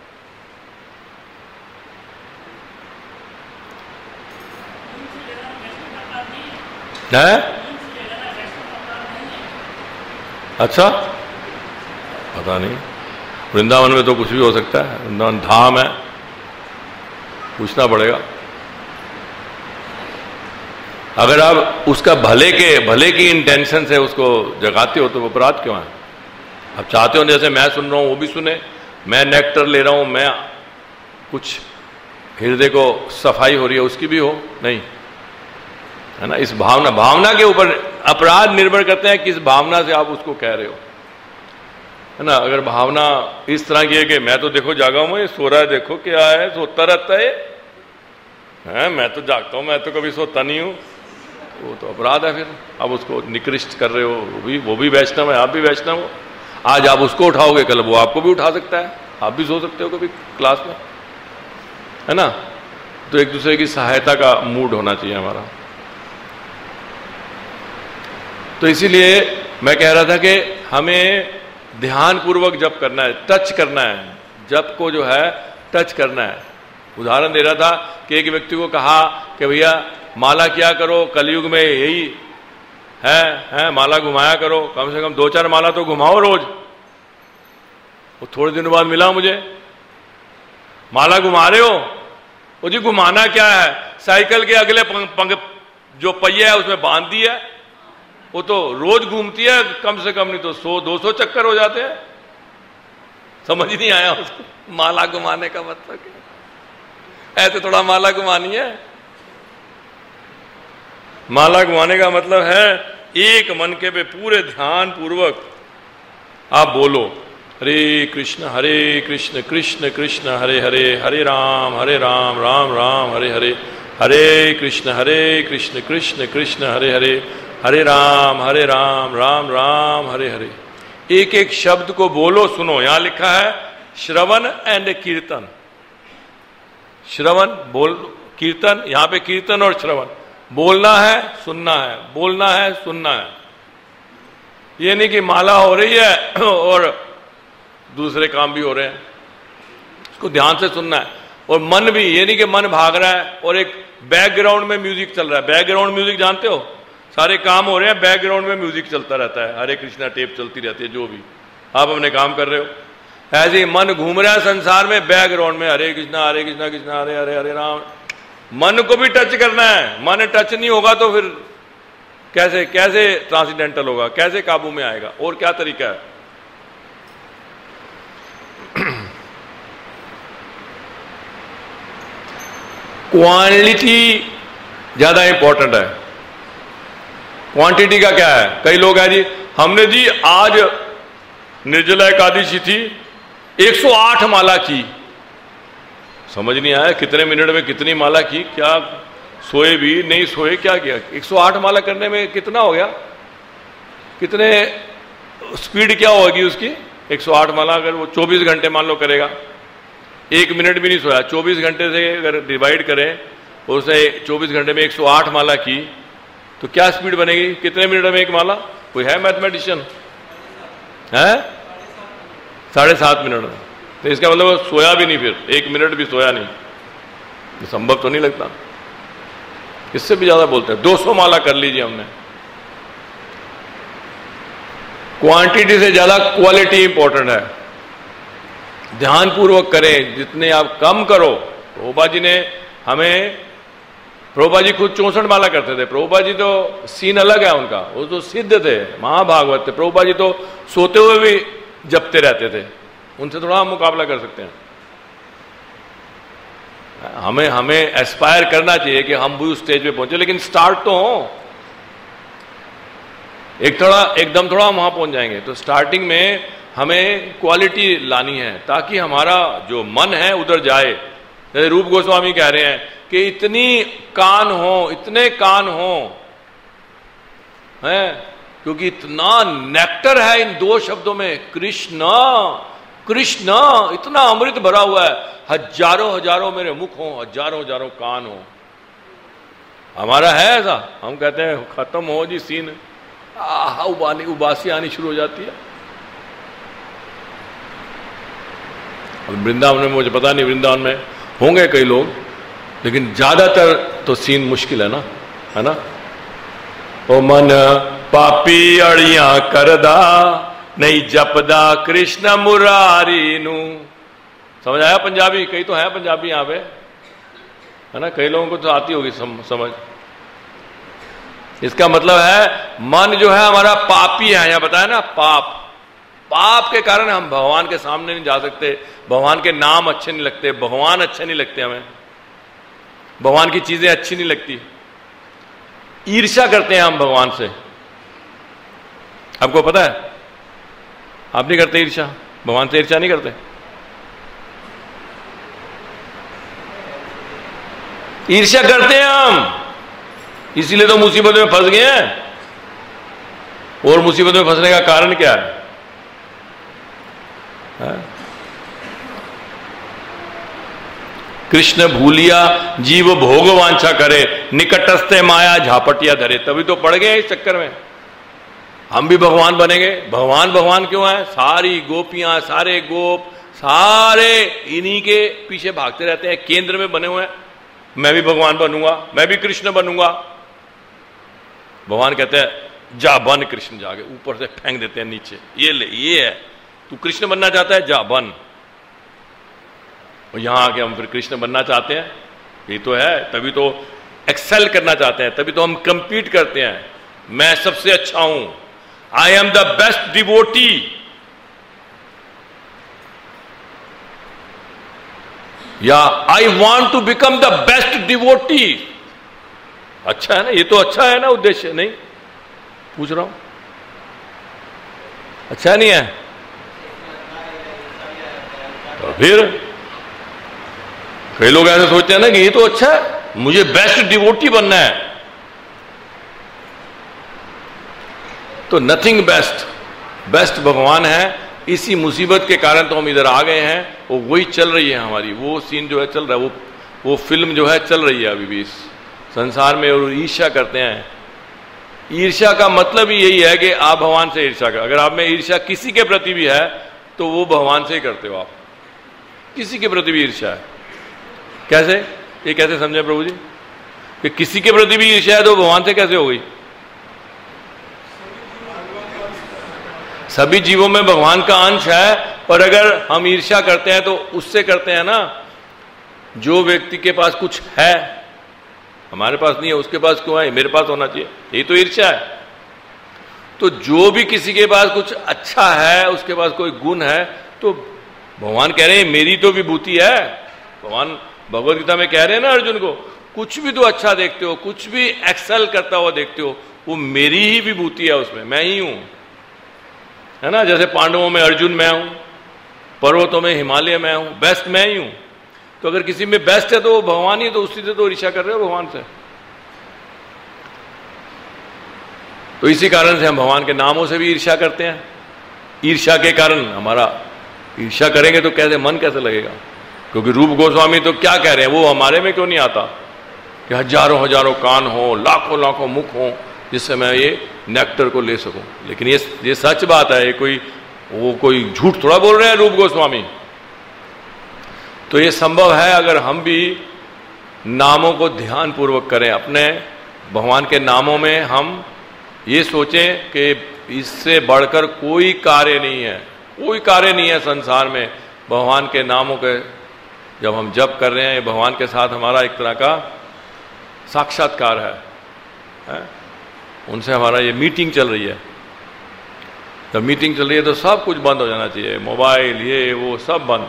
है। अच्छा, पता नहीं, वृंदावन में तो कुछ भी हो सकता है, वृंदावन धाम है, पूछना पड़ेगा। अगर आप उसका भले के भले की इंटेंशन से उसको जगाते हो तो अपराध क्यों है? आप चाहते हो जैसे मैं सुन रहा हूं वो भी सुने, मैं नेक्टर ले रहा हूं, मैं कुछ हृदय को सफाई हो रही है उसकी भी हो, नहीं, है ना? इस भावना भावना के ऊपर अपराध निर्भर करते हैं किस भावना से आप उसको कह रहे हो, है ना? अगर भावना इस तरह की है कि मैं तो देखो जागा हूं, ये सो रहा है, देखो क्या है, सोता रहता है, है मैं तो जागता हूं, मैं तो कभी सोता नहीं हूं, वो तो अपराध है। फिर आप उसको निकृष्ट कर रहे हो। वो भी वो भी वैष्णव है, आप भी वैष्णव हो। आज आप उसको उठाओगे, कल वो आपको भी उठा सकता है, आप भी सो सकते हो कभी क्लास में, है ना? तो एक दूसरे की सहायता का मूड होना चाहिए हमारा। तो इसीलिए मैं कह रहा था कि हमें ध्यान पूर्वक जप करना है, टच करना है, जप को जो है टच करना है। उदाहरण दे रहा था कि एक व्यक्ति को कहा कि भैया माला क्या करो, कलयुग में यही है, है माला घुमाया करो, कम से कम दो चार माला तो घुमाओ रोज। वो थोड़े दिनों बाद मिला मुझे, माला घुमा रहे हो? वो जी घुमाना क्या है, साइकिल के अगले पंग, पंग, जो पहिया है उसमें बांध दी है, वो तो रोज घूमती है, कम से कम नहीं तो सौ दो सौ चक्कर हो जाते हैं। समझ नहीं आया उसको माला घुमाने का मतलब क्या? ऐसे थोड़ा माला घुमानी है। माला घुमाने का मतलब है एक मन के पे पूरे ध्यान पूर्वक आप बोलो हरे कृष्ण हरे कृष्ण कृष्ण कृष्ण हरे हरे, हरे राम हरे राम राम राम हरे हरे, हरे कृष्ण हरे कृष्ण कृष्ण कृष्ण हरे हरे, हरे राम हरे राम राम राम हरे हरे। एक एक शब्द को बोलो, सुनो। यहां लिखा है श्रवण एंड कीर्तन। श्रवण बोल, कीर्तन, यहां पे कीर्तन और श्रवण। बोलना है, सुनना है, बोलना है, सुनना है। ये नहीं कि माला हो रही है और दूसरे काम भी हो रहे हैं, इसको ध्यान से सुनना है। और मन भी, ये नहीं कि मन भाग रहा है और एक बैकग्राउंड में म्यूजिक चल रहा है। बैकग्राउंड म्यूजिक जानते हो, सारे काम हो रहे हैं, बैकग्राउंड में म्यूजिक चलता रहता है, हरे कृष्णा टेप चलती रहती है, जो भी आप अपने काम कर रहे हो। ऐसे ही मन घूम रहा है संसार में, बैकग्राउंड में हरे कृष्णा हरे कृष्णा कृष्णा हरे हरे हरे राम। मन को भी टच करना है, मन टच नहीं होगा तो फिर कैसे कैसे ट्रांसीडेंटल होगा, कैसे काबू में आएगा? और क्या तरीका है? क्वांटिटी ज्यादा इंपॉर्टेंट है, क्वांटिटी का क्या है? कई लोग हैं जी, हमने जी आज निर्जला एकादशी थी, एक सौ आठ माला की। समझ नहीं आया कितने मिनट में कितनी माला की, क्या सोए भी नहीं सोए, क्या किया? एक सौ आठ माला करने में कितना हो गया, कितने स्पीड क्या होगी उसकी? एक सौ आठ माला अगर वो चौबीस घंटे मान लो करेगा, एक मिनट भी नहीं सोया, चौबीस घंटे से अगर डिवाइड करें और उसे चौबीस घंटे में एक सौ आठ माला की तो क्या स्पीड बनेगी? कितने मिनट में एक माला? कोई है मैथमेटिशियन? है साढ़े सात मिनट में। तो इसका मतलब वो सोया भी नहीं, फिर एक मिनट भी सोया नहीं, ये संभव तो नहीं लगता। इससे भी ज्यादा बोलते हैं, दो सौ माला कर लीजिए हमने। क्वांटिटी से ज्यादा क्वालिटी इंपॉर्टेंट है। ध्यान पूर्वक करें, जितने आप कम करो। प्रभुपाद जी ने हमें, प्रभुपाद जी खुद चौसठ माला करते थे। प्रभुपाद जी तो सीन अलग है उनका, वो तो सिद्ध थे, महाभागवत थे। प्रभुपाद जी तो सोते हुए भी जपते रहते थे, उनसे थोड़ा हम मुकाबला कर सकते हैं। हमें हमें एस्पायर करना चाहिए कि हम भी उस स्टेज पे पहुंचे, लेकिन स्टार्ट तो हो। एक थोड़ा एकदम थोड़ा हम वहां पहुंच जाएंगे। तो स्टार्टिंग में हमें क्वालिटी लानी है ताकि हमारा जो मन है उधर जाए। जैसे रूप गोस्वामी कह रहे हैं कि इतनी कान हो, इतने कान हो, हैं, क्योंकि इतना नेक्टर है इन दो शब्दों में, कृष्ण कृष्ण, इतना अमृत भरा हुआ है। हजारों हजारों मेरे मुख हो, हजारों हजारों कान हो। हमारा है ऐसा? हम कहते हैं खत्म हो जी सीन, आह उबाली उबासी आनी शुरू हो जाती है। वृंदावन में मुझे पता नहीं, वृंदावन में होंगे कई लोग, लेकिन ज्यादातर तो सीन मुश्किल है ना, है ना। ओ मन पापी अड़िया करदा, नहीं जपदा कृष्ण मुरारी नू। समझ आया पंजाबी? कई तो है पंजाबी यहाँ पे, है ना, कई लोगों को तो आती होगी सम, समझ। इसका मतलब है मन जो है हमारा पापी है, यहां बताया ना, पाप पाप के कारण हम भगवान के सामने नहीं जा सकते, भगवान के नाम अच्छे नहीं लगते, भगवान अच्छे नहीं लगते हमें, भगवान की चीजें अच्छी नहीं लगती। ईर्ष्या करते हैं हम भगवान से। आपको पता है? आप नहीं करते ईर्ष्या? भगवान से ईर्ष्या नहीं करते? ईर्ष्या करते हैं हम, इसीलिए तो मुसीबत में फंस गए हैं। और मुसीबत में फंसने का कारण क्या है? है? कृष्ण भूलिया जीव भोग वांछा करे, निकटस्थे माया झापटिया धरे। तभी तो पड़ गए इस चक्कर में। हम भी भगवान बनेंगे। भगवान भगवान क्यों है? सारी गोपियां, सारे गोप, सारे इन्हीं के पीछे भागते रहते हैं, केंद्र में बने हुए हैं। मैं भी भगवान बनूंगा, मैं भी कृष्ण बनूंगा। भगवान कहते हैं जा बन कृष्ण, जाके ऊपर से फेंक देते हैं नीचे, ये ले, ये है, तू कृष्ण बनना चाहता है, जा बन। और यहां आके हम फिर कृष्ण बनना चाहते हैं, ये तो है, तभी तो एक्सेल करना चाहते हैं, तभी तो हम कंपीट करते हैं। मैं सबसे अच्छा हूं, I am the best devotee. या I want to become the best devotee. अच्छा है ना, ये तो अच्छा है ना उद्देश्य? नहीं, पूछ रहा हूं, अच्छा नहीं है? तो फिर कई लोग ऐसे सोचते हैं ना कि ये तो अच्छा है, मुझे बेस्ट डिवोटी बनना है। तो नथिंग बेस्ट, बेस्ट भगवान है। इसी मुसीबत के कारण तो हम इधर आ गए हैं। वो वही चल रही है हमारी, वो सीन जो है चल रहा है, वो वो फिल्म जो है चल रही है अभी भी इस संसार में। और ईर्ष्या करते हैं। ईर्ष्या का मतलब ही यही है कि आप भगवान से ईर्ष्या कर। अगर आप में ईर्ष्या किसी के प्रति भी है तो वो भगवान से ही करते हो आप। किसी के प्रति भी ईर्ष्या है, कैसे? ये कैसे समझे प्रभु जी कि किसी के प्रति भी ईर्ष्या है तो भगवान से कैसे हो गई? सभी जीवों में भगवान का अंश है, पर अगर हम ईर्ष्या करते हैं तो उससे करते हैं ना जो व्यक्ति के पास कुछ है, हमारे पास नहीं है, उसके पास क्यों है, मेरे पास होना चाहिए, यही तो ईर्ष्या है। तो जो भी किसी के पास कुछ अच्छा है, उसके पास कोई गुण है, तो भगवान कह रहे हैं मेरी तो विभूति है। भगवान भगवद गीता में कह रहे हैं ना अर्जुन को, कुछ भी तो अच्छा देखते हो, कुछ भी एक्सेल करता हुआ देखते हो, वो मेरी ही विभूति है, उसमें मैं ही हूं, है ना। जैसे पांडवों में अर्जुन मैं हूं, पर्वतों में हिमालय मैं हूं, बेस्ट मैं ही हूं। तो अगर किसी में बेस्ट है तो वो भगवान ही, तो उसी से तो ईर्ष्या कर रहे हो भगवान से। तो इसी कारण से हम भगवान के नामों से भी ईर्ष्या करते हैं। ईर्ष्या के कारण हमारा, ईर्ष्या करेंगे तो कैसे मन कैसे लगेगा? क्योंकि रूप गोस्वामी तो क्या कह रहे हैं, वो हमारे में क्यों नहीं आता कि हजारों हजारों कान हो, लाखों लाखों मुख हो, जिससे मैं ये नेक्टर को ले सकूं। लेकिन ये ये सच बात है, ये कोई वो कोई झूठ थोड़ा बोल रहे हैं रूप गोस्वामी। तो ये संभव है अगर हम भी नामों को ध्यान पूर्वक करें। अपने भगवान के नामों में हम ये सोचें कि इससे बढ़कर कोई कार्य नहीं है, कोई कार्य नहीं है संसार में। भगवान के नामों के जब हम जप कर रहे हैं, भगवान के साथ हमारा एक तरह का साक्षात्कार है, है? उनसे हमारा ये मीटिंग चल रही है। जब मीटिंग चल रही है तो सब कुछ बंद हो जाना चाहिए, मोबाइल ये वो सब बंद।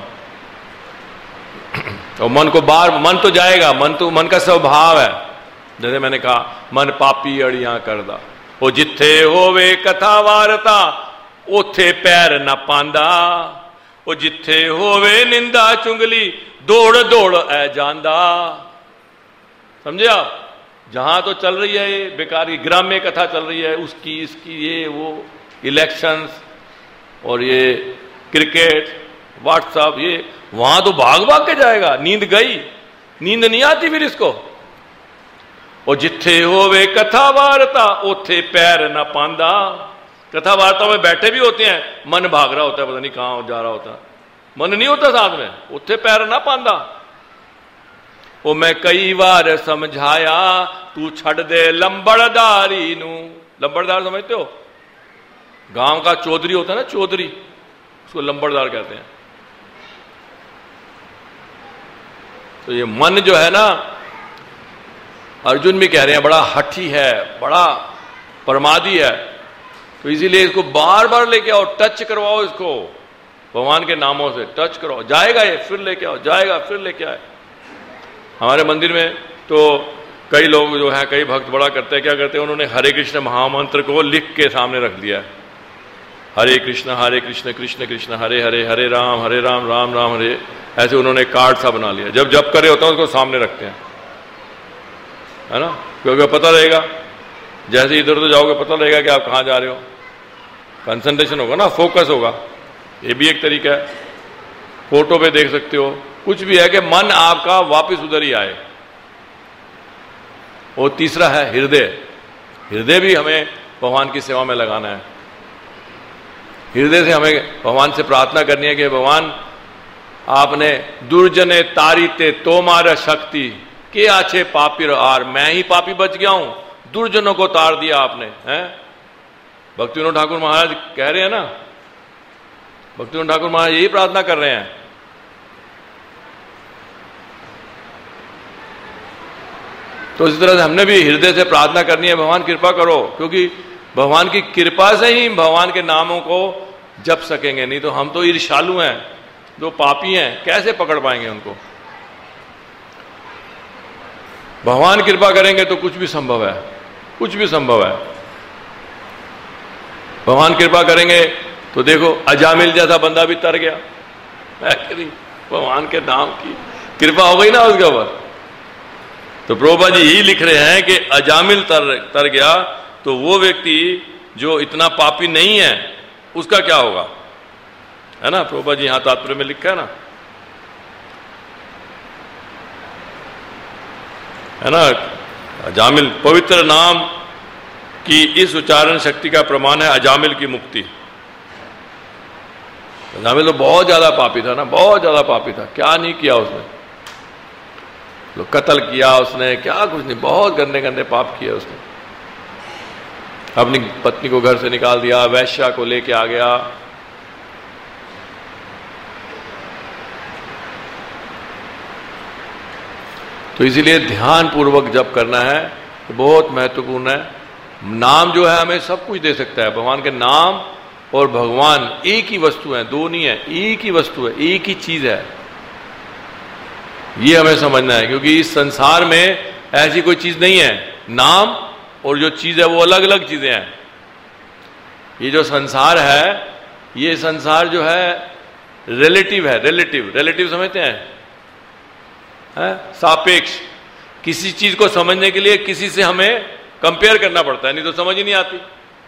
और मन को बार, मन तो जाएगा, मन तो मन का स्वभाव है। जैसे मैंने कहा, मन पापी अड़ियां करदा, वो जिथे होवे कथा वार्ता, ओथे पैर ना पांदा, वो जिथे होवे निंदा चुंगली दौड़ दौड़ ऐ जांदा। समझे आप? जहां तो चल रही है ये बेकार की ग्राम्य कथा चल रही है, उसकी इसकी ये वो इलेक्शंस और ये क्रिकेट व्हाट्सएप, ये वहां तो भाग भाग के जाएगा। नींद गई, नींद नहीं आती फिर इसको। और जिथे होवे कथा वार्ता ओथे पैर ना पांदा। कथा वार्ता में बैठे भी होते हैं, मन भाग रहा होता है, पता नहीं कहां जा रहा होता है, मन नहीं होता साथ में, ओथे पैर ना पांदा। वो मैं कई बार समझाया तू छड़ दे लंबड़दारी नू। लंबड़दार समझते हो? गांव का चौधरी होता है ना, चौधरी, उसको लंबड़दार कहते हैं। तो ये मन जो है ना, अर्जुन भी कह रहे हैं बड़ा हठी है, बड़ा प्रमादी है, तो इसीलिए इसको बार बार लेके आओ, टच करवाओ इसको भगवान के नामों से, टच करो, जाएगा ये, फिर लेके आओ, जाएगा फिर लेके आए। हमारे मंदिर में तो कई लोग जो है, कई भक्त बड़ा करते हैं, क्या करते हैं, उन्होंने हरे कृष्ण महामंत्र को लिख के सामने रख दिया है। हरे कृष्ण हरे कृष्ण कृष्ण कृष्ण हरे हरे, हरे राम हरे राम राम राम हरे, ऐसे उन्होंने कार्ड सा बना लिया। जब जब करे होता है उसको सामने रखते हैं, है ना, क्योंकि पता रहेगा, जैसे इधर उधर जाओगे पता रहेगा कि आप कहाँ जा रहे हो, कंसंट्रेशन होगा ना, फोकस होगा। ये भी एक तरीका है। फोटो पे देख सकते हो, कुछ भी है कि मन आपका वापस उधर ही आए। और तीसरा है हृदय। हृदय भी हमें भगवान की सेवा में लगाना है। हृदय से हमें भगवान से प्रार्थना करनी है कि भगवान आपने दुर्जने तारीते तोमार शक्ति के आछे पापी आर, मैं ही पापी बच गया हूं, दुर्जनों को तार दिया आपने, हैं? भक्ति विनोद ठाकुर महाराज कह रहे हैं ना, भक्ति विनोद ठाकुर महाराज यही प्रार्थना कर रहे हैं। तो इस तरह से हमने भी हृदय से प्रार्थना करनी है, भगवान कृपा करो, क्योंकि भगवान की कृपा से ही भगवान के नामों को जप सकेंगे, नहीं तो हम तो ईर्ष्यालु हैं, जो पापी हैं, कैसे पकड़ पाएंगे उनको। भगवान कृपा करेंगे तो कुछ भी संभव है, कुछ भी संभव है। भगवान कृपा करेंगे तो देखो अजामिल जैसा बंदा भी तर गया, भगवान के नाम की कृपा हो गई ना उसके ऊपर। तो प्रभुपाद जी यही लिख रहे हैं कि अजामिल तर तर गया, तो वो व्यक्ति जो इतना पापी नहीं है उसका क्या होगा, है ना। प्रभुपाद जी यहां तात्पर्य में लिखा है ना, है ना। अजामिल पवित्र नाम की इस उच्चारण शक्ति का प्रमाण है अजामिल की मुक्ति। अजामिल तो बहुत ज्यादा पापी था ना, बहुत ज्यादा पापी था, क्या नहीं किया उसने, लोग कत्ल किया उसने, क्या कुछ नहीं, बहुत गंदे गंदे पाप किए उसने। अपनी पत्नी को घर से निकाल दिया, वैश्या को लेके आ गया, तो इसीलिए ध्यान पूर्वक जप करना है, तो बहुत महत्वपूर्ण है। नाम जो है हमें सब कुछ दे सकता है। भगवान के नाम और भगवान एक ही वस्तु है, दो नहीं है, एक ही वस्तु है, एक ही चीज है, ये हमें समझना है। क्योंकि इस संसार में ऐसी कोई चीज नहीं है, नाम और जो चीज है वो अलग अलग चीजें हैं। ये जो संसार है, ये संसार जो है रिलेटिव है, रिलेटिव रिलेटिव समझते हैं, है? सापेक्ष। किसी चीज को समझने के लिए किसी से हमें कंपेयर करना पड़ता है, नहीं तो समझ ही नहीं आती।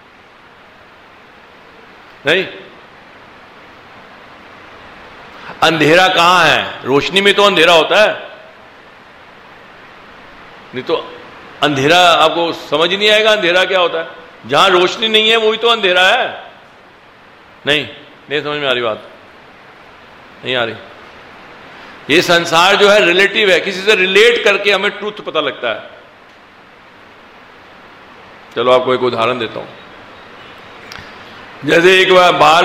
नहीं, अंधेरा कहां है, रोशनी में तो अंधेरा होता है, नहीं तो अंधेरा आपको समझ ही नहीं आएगा अंधेरा क्या होता है। जहां रोशनी नहीं है वही तो अंधेरा है। नहीं नहीं समझ में आ रही बात, नहीं आ रही। ये संसार जो है रिलेटिव है, किसी से रिलेट करके हमें ट्रूथ पता लगता है। चलो आपको एक उदाहरण देता हूं। जैसे एक बार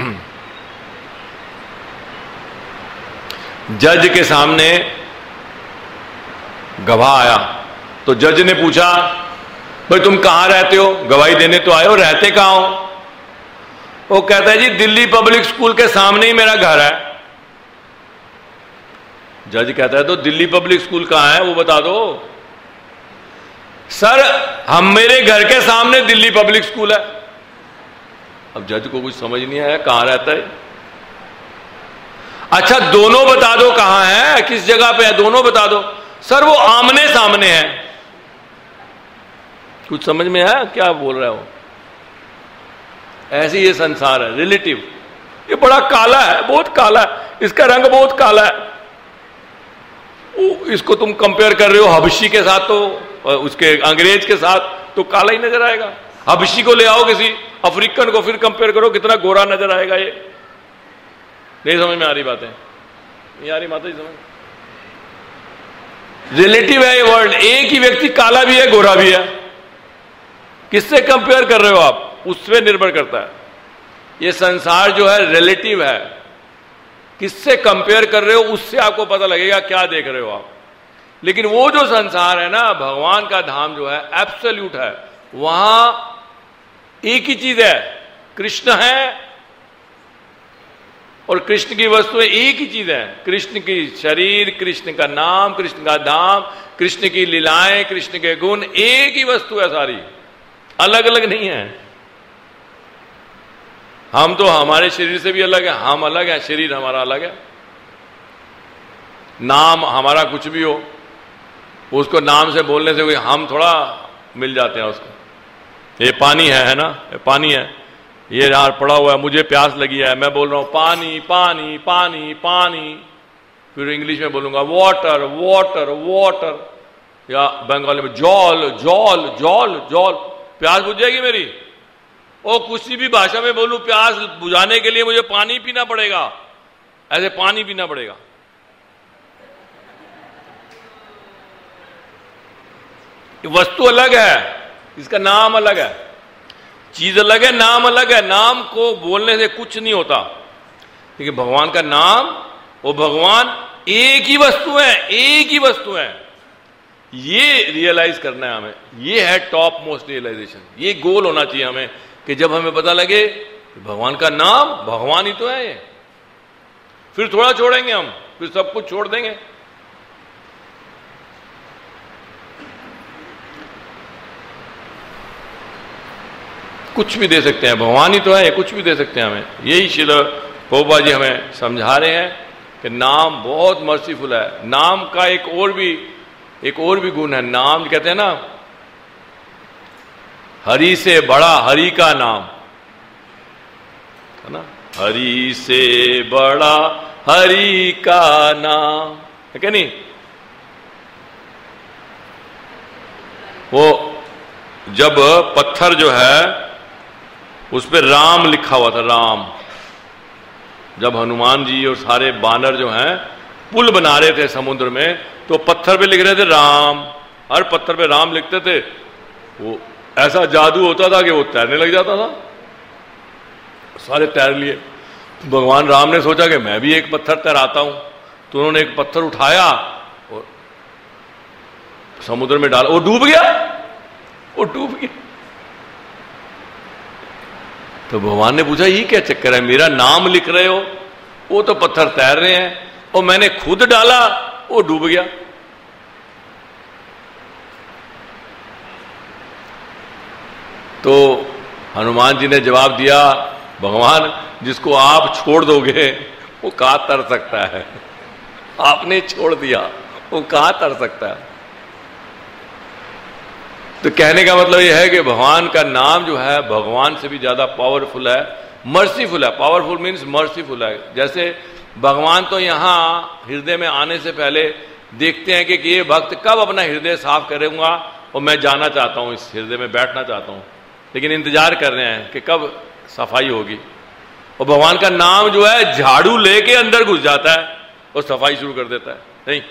जज के सामने गवाह आया, तो जज ने पूछा, भाई तुम कहां रहते हो, गवाही देने तो आए हो, रहते कहां हो? वो कहता है जी दिल्ली पब्लिक स्कूल के सामने ही मेरा घर है। जज कहता है तो दिल्ली पब्लिक स्कूल कहां है वो बता दो। सर हम मेरे घर के सामने दिल्ली पब्लिक स्कूल है। अब जज को कुछ समझ नहीं आया कहां रहता है। अच्छा दोनों बता दो कहां है, किस जगह पे है, दोनों बता दो। सर वो आमने सामने है। कुछ समझ में आया क्या बोल रहा है वो? ऐसे ये संसार है, रिलेटिव। ये बड़ा काला है, बहुत काला है, इसका रंग बहुत काला है। इसको तुम कंपेयर कर रहे हो हबशी के साथ, तो उसके अंग्रेज के साथ, तो काला ही नजर आएगा। हबशी को ले आओ किसी अफ्रीकन को, फिर कंपेयर करो कितना गोरा नजर आएगा। ये नहीं समझ में आ रही बातें? नहीं आ रही माता जी समझ? रिलेटिव है ये वर्ल्ड। एक ही व्यक्ति काला भी है गोरा भी है। किससे कंपेयर कर रहे हो आप, उस पर निर्भर करता है। ये संसार जो है रिलेटिव है, किससे कंपेयर कर रहे हो उससे आपको पता लगेगा क्या देख रहे हो आप। लेकिन वो जो संसार है ना, भगवान का धाम जो है एब्सोल्यूट है, वहां एक ही चीज है, कृष्ण है और कृष्ण की वस्तुएं एक ही चीज है। कृष्ण की शरीर, कृष्ण का नाम, कृष्ण का धाम, कृष्ण की लीलाएं, कृष्ण के गुण, एक ही वस्तु है सारी, अलग अलग नहीं है। हम तो हमारे शरीर से भी अलग है, हम अलग है, शरीर हमारा अलग है। नाम हमारा कुछ भी हो, उसको नाम से बोलने से कोई हम थोड़ा मिल जाते हैं उसको। ये पानी है, है ना, ये पानी है, ये यार पड़ा हुआ है, मुझे प्यास लगी है, मैं बोल रहा हूं पानी पानी पानी पानी, फिर इंग्लिश में बोलूंगा वाटर वाटर वाटर, या बंगाली में जॉल जॉल जॉल जॉल, प्यास बुझ जाएगी मेरी। और किसी भी भाषा में बोलूं प्यास बुझाने के लिए मुझे पानी पीना पड़ेगा, ऐसे पानी पीना पड़ेगा। वस्तु अलग है, इसका नाम अलग है, चीज अलग है, नाम अलग है। नाम को बोलने से कुछ नहीं होता, लेकिन भगवान का नाम, वो भगवान एक ही वस्तु है, एक ही वस्तु है। ये रियलाइज करना है हमें, ये है टॉप मोस्ट रियलाइजेशन। ये गोल होना चाहिए हमें कि जब हमें पता लगे कि भगवान का नाम भगवान ही तो है ये, फिर थोड़ा छोड़ेंगे हम, फिर सब कुछ छोड़ देंगे। कुछ भी दे सकते हैं, भगवान ही तो है, कुछ भी दे सकते हैं हमें। यही श्रील प्रभुपाद जी हमें समझा रहे हैं कि नाम बहुत मर्सीफुल है। नाम का एक और भी एक और भी गुण है। नाम कहते हैं ना, हरि से बड़ा हरि का नाम, है ना, हरि से बड़ा हरि का नाम है क्या नहीं? वो जब पत्थर जो है उस पर राम लिखा हुआ था, राम, जब हनुमान जी और सारे बानर जो हैं पुल बना रहे थे समुद्र में, तो पत्थर पे लिख रहे थे राम, हर पत्थर पे राम लिखते थे। वो ऐसा जादू होता था कि वो तैरने लग जाता था, सारे तैर लिए। भगवान राम ने सोचा कि मैं भी एक पत्थर तैराता हूं, तो उन्होंने एक पत्थर उठाया और समुद्र में डाला, वो डूब गया, वो डूब गया। तो भगवान ने पूछा ये क्या चक्कर है, मेरा नाम लिख रहे हो, वो तो पत्थर तैर रहे हैं, और मैंने खुद डाला, वो डूब गया। तो हनुमान जी ने जवाब दिया, भगवान जिसको आप छोड़ दोगे वो कहां तर सकता है, आपने छोड़ दिया वो कहां तर सकता है। तो कहने का मतलब यह है कि भगवान का नाम जो है भगवान से भी ज्यादा पावरफुल है, मर्सीफुल है। पावरफुल मीन्स मर्सीफुल है। जैसे भगवान तो यहां हृदय में आने से पहले देखते हैं कि ये भक्त कब अपना हृदय साफ करूंगा और मैं जाना चाहता हूं, इस हृदय में बैठना चाहता हूं, लेकिन इंतजार कर रहे हैं कि कब सफाई होगी। और भगवान का नाम जो है झाड़ू लेके अंदर घुस जाता है और सफाई शुरू कर देता है। नहीं,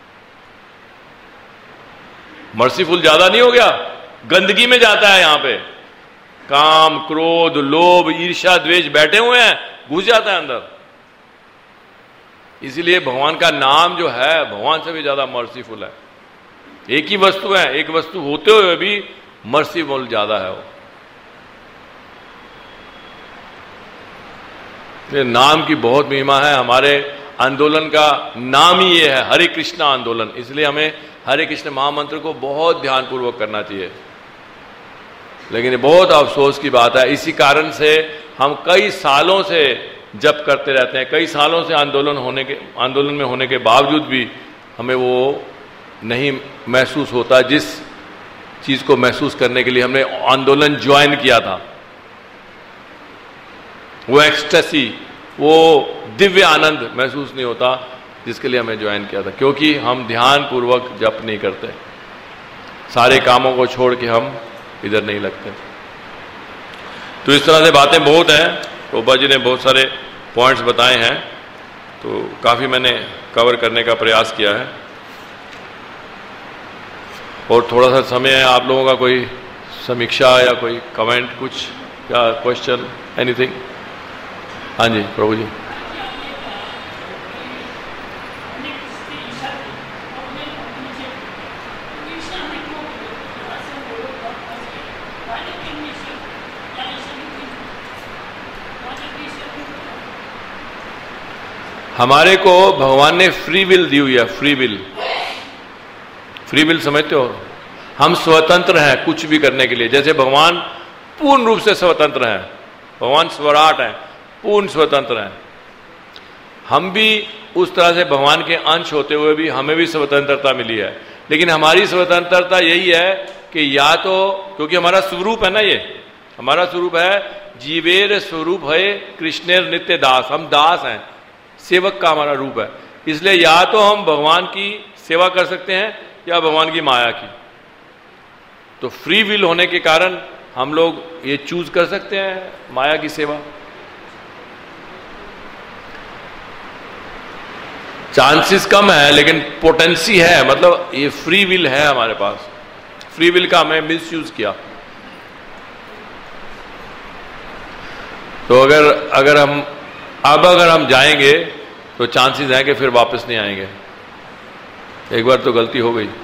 मर्सीफुल ज्यादा नहीं हो गया, गंदगी में जाता है। यहां पे काम, क्रोध, लोभ, ईर्ष्या, द्वेष बैठे हुए हैं, घुस जाता है अंदर। इसीलिए भगवान का नाम जो है भगवान से भी ज्यादा मर्सीफुल है। एक ही वस्तु है, एक वस्तु होते हुए भी मर्सीफुल ज्यादा है वो। ये नाम की बहुत महिमा है। हमारे आंदोलन का नाम ही ये है, हरे कृष्णा आंदोलन। इसलिए हमें हरे कृष्ण महामंत्र को बहुत ध्यानपूर्वक करना चाहिए। लेकिन ये बहुत अफसोस की बात है। इसी कारण से हम कई सालों से जप करते रहते हैं, कई सालों से आंदोलन होने के आंदोलन में होने के बावजूद भी हमें वो नहीं महसूस होता जिस चीज को महसूस करने के लिए हमने आंदोलन ज्वाइन किया था। वो एक्सटेसी, वो दिव्य आनंद महसूस नहीं होता जिसके लिए हमें ज्वाइन किया था, क्योंकि हम ध्यान पूर्वक जप नहीं करते, सारे कामों को छोड़ के हम इधर नहीं लगते। तो इस तरह से बातें बहुत हैं। ओबा जी ने बहुत सारे पॉइंट्स बताए हैं, तो काफी मैंने कवर करने का प्रयास किया है। और थोड़ा सा समय है, आप लोगों का कोई समीक्षा या कोई कमेंट, कुछ या क्वेश्चन, एनीथिंग? हाँ जी प्रभु जी। हमारे को भगवान ने फ्री विल दी हुई है। फ्री विल, फ्री विल समझते हो? हम स्वतंत्र हैं कुछ भी करने के लिए। जैसे भगवान पूर्ण रूप से स्वतंत्र हैं, भगवान स्वराट हैं, पूर्ण स्वतंत्र हैं, हम भी उस तरह से भगवान के अंश होते हुए भी हमें भी स्वतंत्रता मिली है। लेकिन हमारी स्वतंत्रता यही है कि या तो, क्योंकि हमारा स्वरूप है ना, ये हमारा स्वरूप है, जीवेर स्वरूप है कृष्णेर नित्य दास, हम दास हैं, सेवक का हमारा रूप है। इसलिए या तो हम भगवान की सेवा कर सकते हैं या भगवान की माया की। तो फ्री विल होने के कारण हम लोग ये चूज कर सकते हैं माया की सेवा। चांसेस कम है लेकिन पोटेंसी है, मतलब ये फ्री विल है हमारे पास। फ्री विल का हमें मिस यूज किया। तो अगर अगर हम अब अगर हम जाएंगे तो चांसेस हैं कि फिर वापस नहीं आएंगे। एक बार तो गलती हो गई,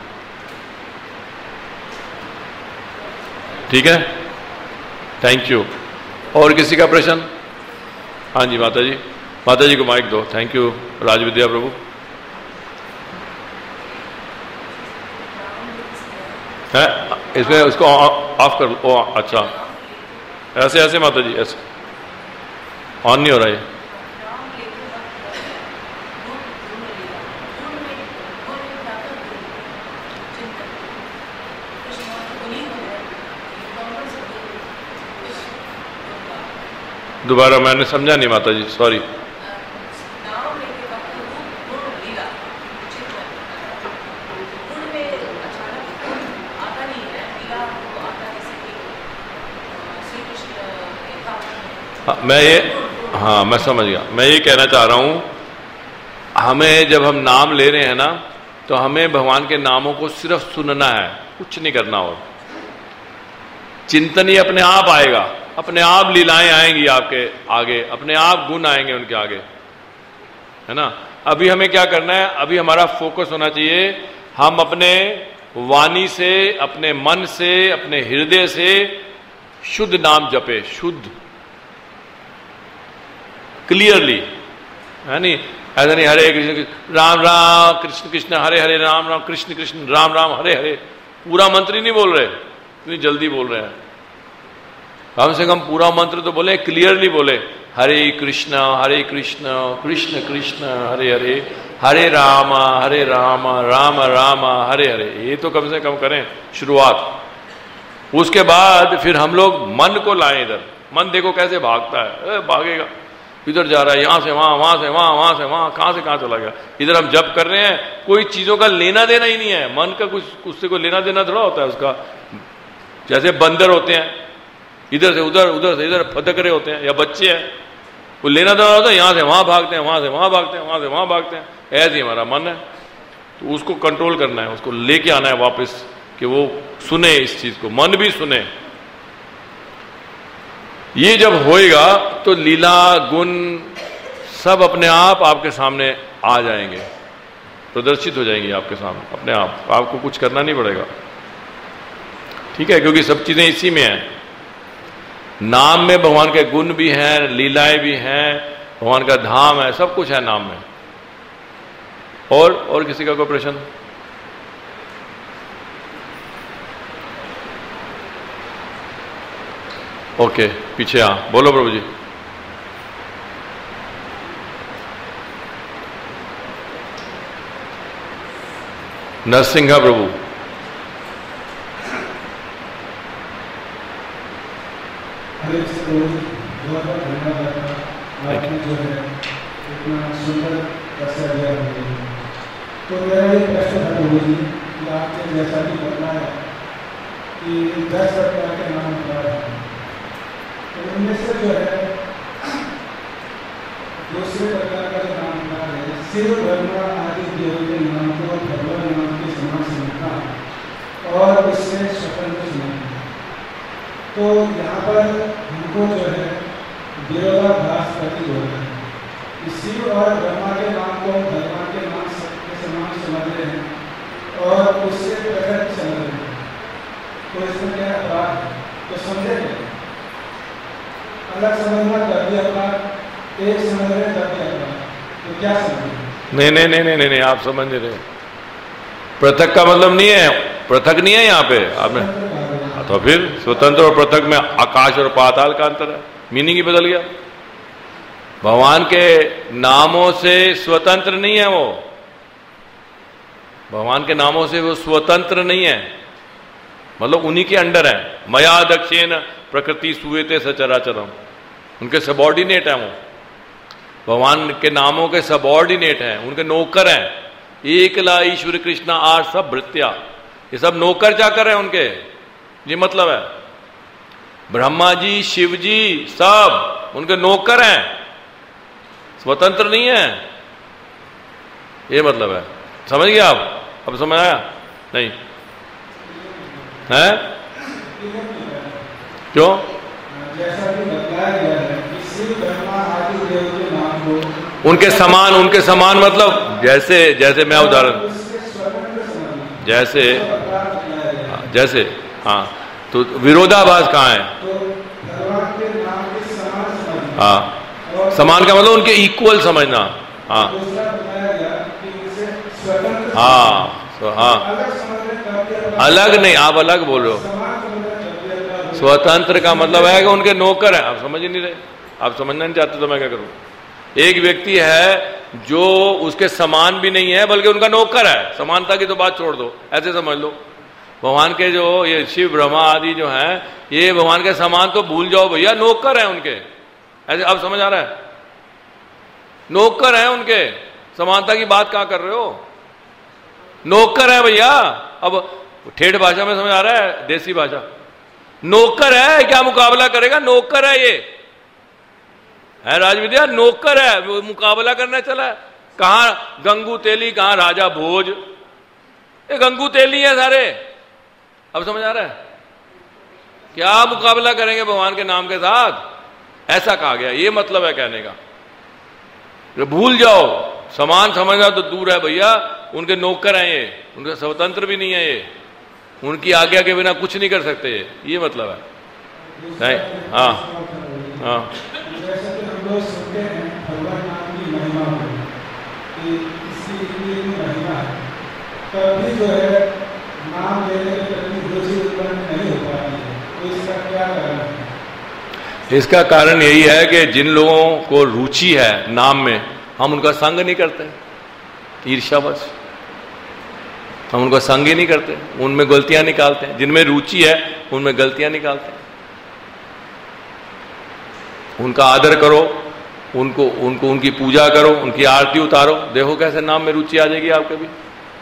ठीक है। Thank you. और किसी का प्रश्न? हाँ जी माता जी, माता जी को माइक दो। Thank you Rajvidya Prabhu. है इसमें उसको ऑफ कर लो। अच्छा, ऐसे ऐसे माता जी, ऐसे ऑन नहीं हो रहा है। दोबारा मैंने समझा नहीं माता जी, सॉरी। हाँ, मैं ये हाँ मैं समझ गया। मैं ये कहना चाह रहा हूं, हमें जब हम नाम ले रहे हैं ना, तो हमें भगवान के नामों को सिर्फ सुनना है, कुछ नहीं करना। और चिंतन ही अपने आप आएगा, अपने आप लीलाएं आएंगी आपके आगे, अपने आप गुण आएंगे उनके आगे, है ना। अभी हमें क्या करना है? अभी हमारा फोकस होना चाहिए, हम अपने वाणी से, अपने मन से, अपने हृदय से शुद्ध नाम जपे, शुद्ध, क्लियरली, है नहीं। ऐसा नहीं हरे कृष्ण राम राम कृष्ण कृष्ण हरे हरे राम राम कृष्ण कृष्ण राम राम हरे हरे, पूरा मंत्र ही नहीं बोल रहे, इतनी जल्दी बोल रहे हैं। कम से कम पूरा मंत्र तो बोले, क्लियरली बोले, हरे कृष्ण हरे कृष्ण कृष्ण कृष्ण हरे हरे, हरे राम हरे राम राम राम हरे हरे। ये तो कम से कम करें शुरुआत। उसके बाद फिर हम लोग मन को लाएं इधर। मन देखो कैसे भागता है, भागेगा, इधर जा रहा है, यहां से वहां, वहां से वहां, वहां से वहां, कहां से कहां चला गया। इधर हम जप कर रहे हैं, कोई चीजों का लेना देना ही नहीं है। मन का कुछ उससे कोई लेना देना थोड़ा होता है उसका। जैसे बंदर होते हैं, इधर से उधर, उधर से इधर फदक रहे होते हैं, या बच्चे हैं, वो लेना देना होता है, यहां से वहां भागते हैं, वहां से वहां भागते हैं, वहां से वहां भागते हैं। ऐसे ही हमारा मन है, तो उसको कंट्रोल करना है, उसको लेके आना है वापस, कि वो सुने इस चीज को, मन भी सुने। ये जब होएगा तो लीला गुण सब अपने आप आपके सामने आ जाएंगे, प्रदर्शित हो जाएंगे आपके सामने अपने आप। आपको कुछ करना नहीं पड़ेगा, ठीक है, क्योंकि सब चीजें इसी में हैं। नाम में भगवान के गुण भी हैं, लीलाएं भी हैं, भगवान का धाम है, सब कुछ है नाम में। और और किसी का कोई प्रश्न? ओके, पीछे हाँ, बोलो प्रभु जी। नरसिंहा प्रभु। आपने जो है इतना सुंदर दर्शा दिया है। तो मेरा ये प्रश्न था प्रभु जी कि आपने जैसा भी बताया कि दस प्रकार के नाम बताया, तो उनमें से जो है दूसरे प्रकार का जो नाम बताया है, शिव ब्रह्मा आदि देव के नाम को भगवान नाम के समान समझना और उससे स्वतंत्र समझना। तो यहाँ पर हमको जो है विरोधाभास प्रतीत होता है। शिव और ब्रह्मा के नाम को भगवान के नाम के समान समझ रहे हैं और उससे प्रकट समझ रहे हैं, तो इसमें क्या बात है? तो समझे अलग समझना तब भी अपराध, एक समझ रहे तब भी अपराध, तो क्या समझे? नहीं नहीं नहीं नहीं नहीं, आप समझ नहीं रहे। पृथक का मतलब नहीं है, पृथक नहीं है यहाँ पे आपने, तो फिर स्वतंत्र और पृथक में आकाश और पाताल का अंतर है, मीनिंग ही बदल गया। भगवान के नामों से स्वतंत्र नहीं है वो, भगवान के नामों से वो स्वतंत्र नहीं है, मतलब उन्हीं के अंडर है। मया दक्षेण प्रकृति सुएते सचराचरम, उनके सबॉर्डिनेट है वो, भगवान के नामों के सबॉर्डिनेट हैं, उनके नौकर हैं। एकला ईश्वर कृष्णा आर सब भृत्या, ये सब नौकर चाकर हैं उनके, ये मतलब है। ब्रह्मा जी, शिव जी सब उनके नौकर हैं, स्वतंत्र नहीं है, ये मतलब है। समझ गए आप? अब समझ आया? नहीं है? क्यों? जैसा कि बताया गया है कि शिव ब्रह्मा आदि देव के नाम को उनके समान, उनके समान मतलब जैसे, जैसे मैं उदाहरण, जैसे जैसे हाँ, तो विरोधाभास कहाँ है? हाँ, समान का मतलब उनके इक्वल समझना। हाँ हाँ हाँ, अलग नहीं, आप अलग बोल रहे हो। स्वतंत्र का मतलब है कि उनके नौकर हैं, आप समझ ही नहीं रहे, आप समझना नहीं चाहते तो मैं क्या करूं। एक व्यक्ति है जो उसके समान भी नहीं है बल्कि उनका नौकर है, समानता की तो बात छोड़ दो, ऐसे समझ लो। भगवान के जो ये शिव ब्रह्मा आदि जो हैं, ये भगवान के समान तो भूल जाओ भैया, नौकर है उनके, ऐसे अब समझ आ रहा है? नौकर है उनके, समानता की बात क्या कर रहे हो? नौकर है भैया। अब ठेठ भाषा में समझ आ रहा है, देसी भाषा, नौकर है, क्या मुकाबला करेगा? नौकर है, ये है राजविद्या, नौकर है, वो मुकाबला करने चला है। कहां गंगू तेली, कहां राजा भोज, ये गंगू तेली है सारे। अब समझ आ रहा है? क्या मुकाबला करेंगे भगवान के नाम के साथ? ऐसा कहा गया, ये मतलब है कहने का। भूल जाओ, समान समझना तो दूर है भैया, उनके नौकर हैं ये, उनके स्वतंत्र भी नहीं है ये, उनकी आज्ञा के बिना कुछ नहीं कर सकते ये, ये मतलब है। नहीं, हाँ हाँ, जैसे कि हम लोग सुनते हैं भगवान नाम की महिमा को, कि किसी की महिमा है, तभी जो है नाम लेने के प्रति रुचि उत्पन्न नहीं हो पाती है, तो इसका क्या कारण है? इसका कारण यही है कि जिन लोगों को रुचि है नाम में, हम उनका संग नहीं करते, ईर्ष्यावश हम उनका संग ही नहीं करते, उनमें गलतियां निकालते हैं। जिनमें रुचि है उनमें गलतियां निकालते हैं। उनका आदर करो, उनको उनको उनकी पूजा करो, उनकी आरती उतारो, देखो कैसे नाम में रुचि आ जाएगी आपके भी।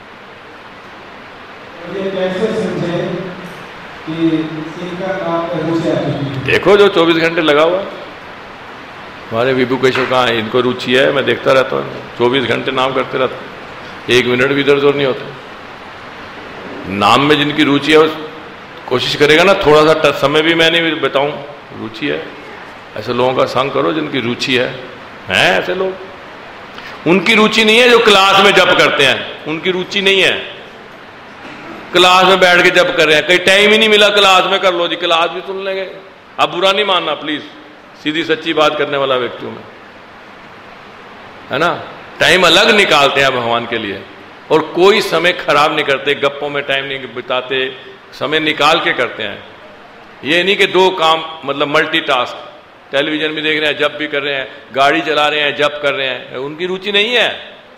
ये कैसे समझे कि इनका नाम में रुचि आ जाएगी? देखो जो चौबीस घंटे लगा हुआ है हमारे विभू केशव, कहाँ है, इनको रुचि है, मैं देखता रहता हूँ, चौबीस घंटे नाम करते रहता हूँ, एक मिनट भी इधर उधर नहीं होता। नाम में जिनकी रुचि है उस कोशिश करेगा ना, थोड़ा सा समय भी मैं नहीं बताऊं, रुचि है, ऐसे लोगों का संग करो जिनकी रुचि है। हैं ऐसे लोग, उनकी रुचि नहीं है जो क्लास में जप करते हैं, उनकी रुचि नहीं है क्लास में बैठ के जप कर रहे हैं, कहीं टाइम ही नहीं मिला क्लास में, कर लो जी, क्लास भी सुन लेंगे। आप बुरा नहीं मानना प्लीज, सीधी सच्ची बात करने वाला व्यक्ति हूं मैं, है ना। टाइम अलग निकालते हैं भगवान के लिए, और कोई समय खराब नहीं करते, गप्पों में टाइम नहीं बिताते, समय निकाल के करते हैं। ये नहीं कि दो काम, मतलब मल्टीटास्क, टेलीविजन भी देख रहे हैं, जब भी कर रहे हैं, गाड़ी चला रहे हैं, जब कर रहे हैं, उनकी रुचि नहीं है,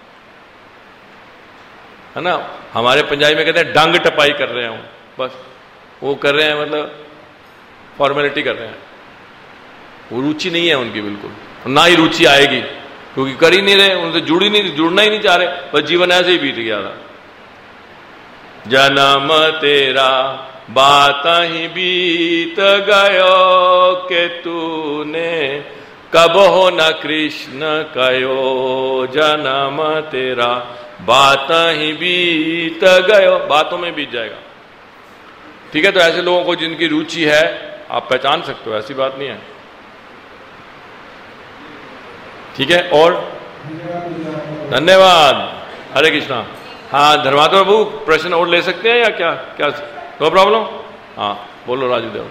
है ना। हमारे पंजाबी में कहते हैं डंग टपाई कर रहे हैं, बस वो कर रहे हैं, मतलब फॉर्मेलिटी कर रहे हैं, वो रुचि नहीं है उनकी बिल्कुल, ना ही रुचि आएगी, क्योंकि कर ही नहीं रहे, उनसे जुड़ ही नहीं, जुड़ना ही नहीं चाह रहे, बस जीवन ऐसे ही बीत गया था। जन्म तेरा बात ही बीत गयो के तूने कब हो न कृष्ण कयो, जन्म तेरा बात ही बीत गयो, बातों में बीत जाएगा। ठीक है, तो ऐसे लोगों को जिनकी रुचि है आप पहचान सकते हो, ऐसी बात नहीं है। ठीक है, और धन्यवाद, हरे कृष्णा। हाँ धर्मात्मा बाबू, प्रश्न और ले सकते हैं या क्या? क्या नो प्रॉब्लम? हाँ बोलो राजू देव।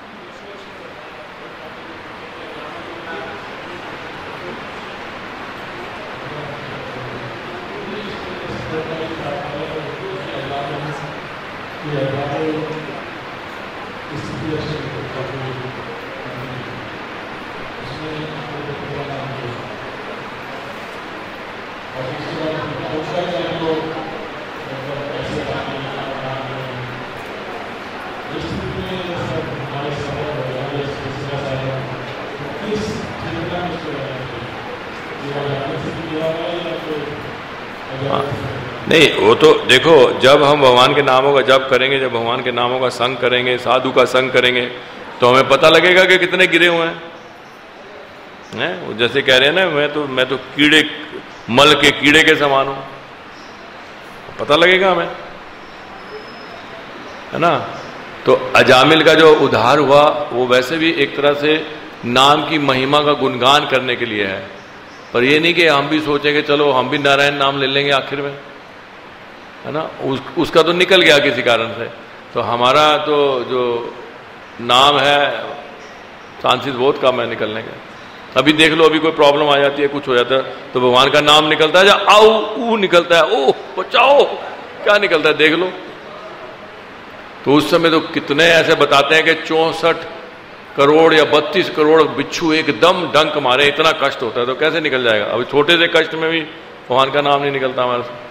नहीं, वो तो देखो, जब हम भगवान के नामों का जप करेंगे, जब भगवान के नामों का संग करेंगे, साधु का संग करेंगे, तो हमें पता लगेगा कि कितने गिरे हुए हैं, हैं? वो जैसे कह रहे हैं ना, मैं तो मैं तो कीड़े, मल के कीड़े के समान हूं, पता लगेगा हमें, है ना। तो अजामिल का जो उद्धार हुआ वो वैसे भी एक तरह से नाम की महिमा का गुणगान करने के लिए है, पर ये नहीं कि हम भी सोचेंगे चलो हम भी नारायण नाम ले लेंगे आखिर में, है ना। उस, उसका तो निकल गया किसी कारण से, तो हमारा तो जो नाम है चांसेस बहुत कम है निकलने के। अभी देख लो, अभी कोई प्रॉब्लम आ जाती है, कुछ हो जाता है, तो भगवान का नाम निकलता है, या आओ ऊ निकलता है, ओ बचाओ, क्या निकलता है देख लो। तो उस समय तो कितने ऐसे बताते हैं कि चौसठ करोड़ या बत्तीस करोड़ बिच्छू एकदम डंक मारे, इतना कष्ट होता है, तो कैसे निकल जाएगा। अभी छोटे से कष्ट में भी भगवान का नाम नहीं निकलता हमारे से,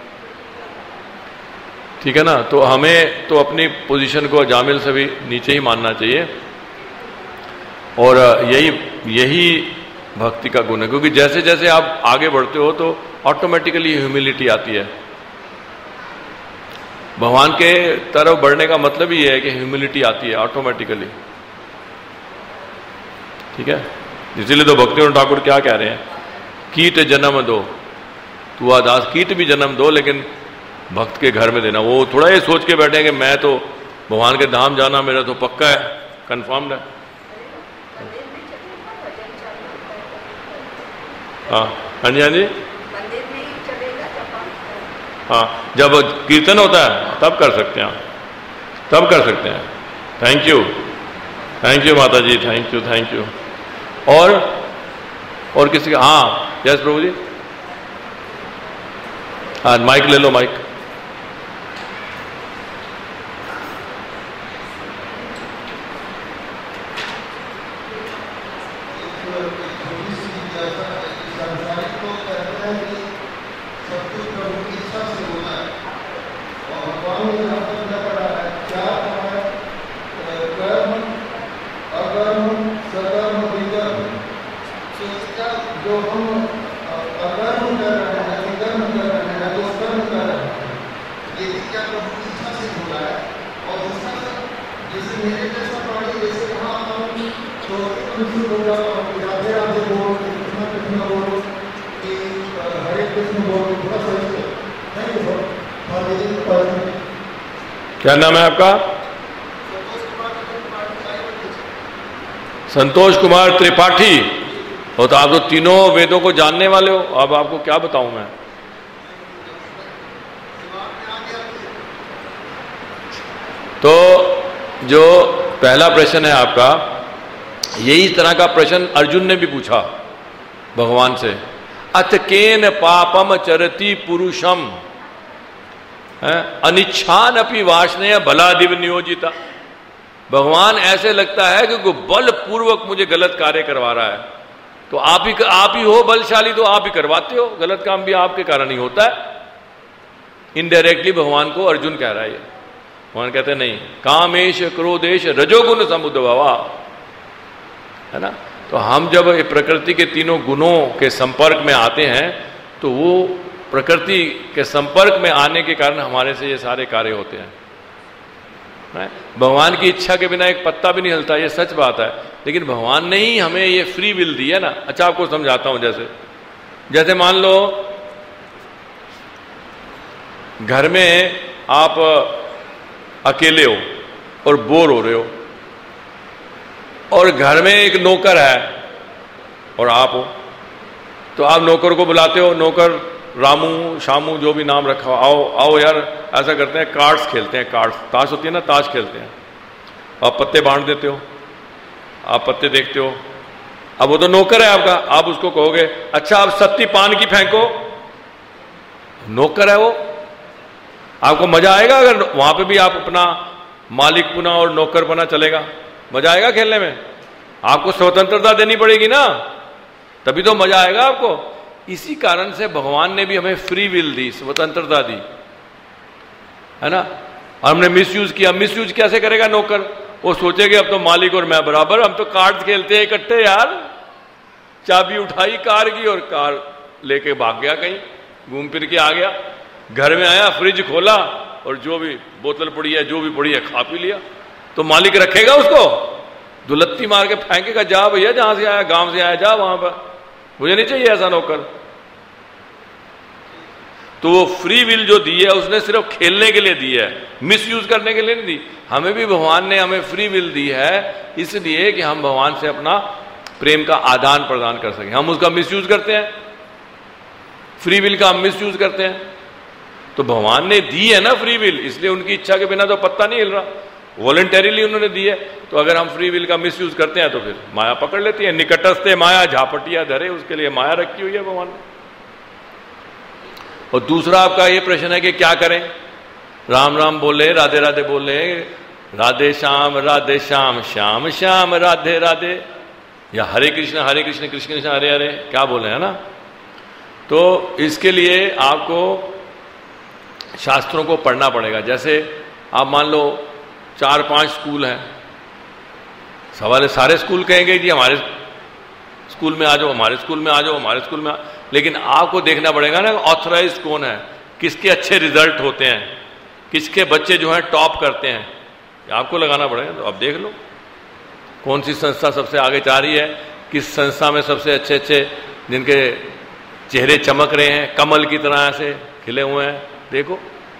ठीक है ना। तो हमें तो अपनी पोजीशन को जामिल से भी नीचे ही मानना चाहिए, और यही यही भक्ति का गुण है, क्योंकि जैसे जैसे आप आगे बढ़ते हो तो ऑटोमेटिकली ह्यूमिलिटी आती है। भगवान के तरफ बढ़ने का मतलब ही है कि ह्यूमिलिटी आती है ऑटोमेटिकली, ठीक है। इसीलिए तो भक्तिविनोद ठाकुर क्या कह रहे हैं, कीट जन्म दो, तू आदास कीट भी जन्म दो, लेकिन भक्त के घर में देना। वो थोड़ा ये सोच के बैठे कि मैं तो भगवान के धाम जाना मेरा तो पक्का है, कंफर्म्ड है। हाँ हाँ जी, हाँ जी, हाँ जब कीर्तन होता है तब कर सकते हैं, तब कर सकते हैं। थैंक यू, थैंक यू माता जी, थैंक यू, थैंक यू। और और किसी का? हाँ यस प्रभु जी, हाँ माइक ले लो, माइक। क्या नाम है आपका? संतोष कुमार त्रिपाठी। हो तो आप तो तीनों वेदों को जानने वाले हो, अब आपको क्या बताऊं मैं। तो जो पहला प्रश्न है आपका, यही तरह का प्रश्न अर्जुन ने भी पूछा भगवान से, अथ केन पापम चरति पुरुषम अनिच्छान अपि वासनया बलादिव नियोजिता। भगवान ऐसे लगता है कि कोई बलपूर्वक मुझे गलत कार्य करवा रहा है, तो आप ही आप ही हो बलशाली, तो आप ही करवाते हो, गलत काम भी आपके कारण ही होता है। इनडायरेक्टली भगवान को अर्जुन कह रहा है। भगवान कहते हैं नहीं, कामेश क्रोधेश रजोगुण समुद्भवा, है ना। तो हम जब ये प्रकृति के तीनों गुणों के संपर्क में आते हैं तो वो प्रकृति के संपर्क में आने के कारण हमारे से ये सारे कार्य होते हैं। भगवान की इच्छा के बिना एक पत्ता भी नहीं हिलता, ये सच बात है। लेकिन भगवान ने ही हमें ये फ्री विल दी है ना। अच्छा आपको समझाता हूं, जैसे जैसे मान लो घर में आप अकेले हो और बोर हो रहे हो, और घर में एक नौकर है और आप हो, तो आप नौकर को बुलाते हो, नौकर रामू शामू जो भी नाम रखा हो, आओ आओ यार ऐसा करते हैं, कार्ड्स खेलते हैं, कार्ड्स ताश होती है ना, ताश खेलते हैं। आप पत्ते बांट देते हो, आप पत्ते देखते हो, अब वो तो नौकर है आपका, आप उसको कहोगे अच्छा आप सत्ती पान की फेंको, नौकर है वो। आपको मजा आएगा अगर वहां पे भी आप अपना मालिक पुना और नौकर बना चलेगा? मजा आएगा खेलने में? आपको स्वतंत्रता देनी पड़ेगी ना, तभी तो मजा आएगा आपको। इसी कारण से भगवान ने भी हमें फ्री विल दी, स्वतंत्रता दी, है ना। हमने मिसयूज किया। मिसयूज कैसे करेगा नौकर? वो सोचेगा अब तो मालिक और मैं बराबर, हम तो कार्ड खेलते हैं इकट्ठे यार। चाबी उठाई कार की और कार लेके भाग गया, कहीं घूम फिर के आ गया। घर में आया, फ्रिज खोला और जो भी बोतल पड़ी है, जो भी पड़ी है, खा पी लिया। तो मालिक रखेगा उसको? दुलत्ती मार के फेंकेगा, जा भैया जहां से आया, गांव से आया, जा वहां पर, मुझे नहीं चाहिए ऐसा नौकर। तो वो फ्री विल जो दी है उसने सिर्फ खेलने के लिए दी है, मिसयूज करने के लिए नहीं दी। हमें भी भगवान ने हमें फ्री विल दी है इसलिए कि हम भगवान से अपना प्रेम का आदान प्रदान कर सकें। हम उसका मिसयूज करते हैं, फ्री विल का हम मिसयूज करते हैं। तो भगवान ने दी है ना फ्री विल, इसलिए उनकी इच्छा के बिना तो पत्ता नहीं हिल रहा, वॉलंटरीली उन्होंने दी है। तो अगर हम फ्री विल का मिसयूज करते हैं तो फिर माया पकड़ लेती है। निकटस्थे माया झापटिया धरे, उसके लिए माया रखी हुई है भगवान ने। और दूसरा आपका ये प्रश्न है कि क्या करें? राम राम बोले, राधे राधे बोले, राधे श्याम राधे श्याम श्याम श्याम राधे राधे, या हरे कृष्ण हरे कृष्ण कृष्ण कृष्ण हरे हरे, क्या बोले, है ना। तो इसके लिए आपको शास्त्रों को पढ़ना पड़ेगा। जैसे आप मान लो चार पांच स्कूल हैं, सवाल सारे स्कूल कहेंगे जी हमारे स्कूल में आ जाओ, हमारे स्कूल में आ जाओ, हमारे स्कूल में आ... लेकिन आपको देखना पड़ेगा ना ऑथराइज कौन है, किसके अच्छे रिजल्ट होते हैं, किसके बच्चे जो हैं टॉप करते हैं, आपको लगाना पड़ेगा। तो अब देख लो कौन सी संस्था सबसे आगे जा रही है, किस संस्था में सबसे अच्छे अच्छे जिनके चेहरे चमक रहे हैं, कमल की तरह ऐसे खिले हुए हैं, देखो,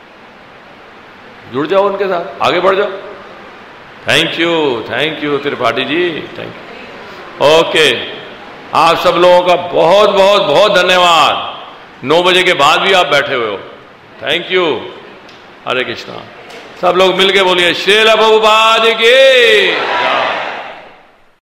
जुड़ जाओ उनके साथ, आगे बढ़ जाओ। Thank you, thank you Tripathi ji, thank you. Okay, आप सब लोगों का बहुत बहुत बहुत धन्यवाद। नौ बजे के बाद भी आप बैठे हुए हो, थैंक यू। हरे कृष्णा। सब लोग मिलके बोलिए श्रील प्रभुपाद की जय।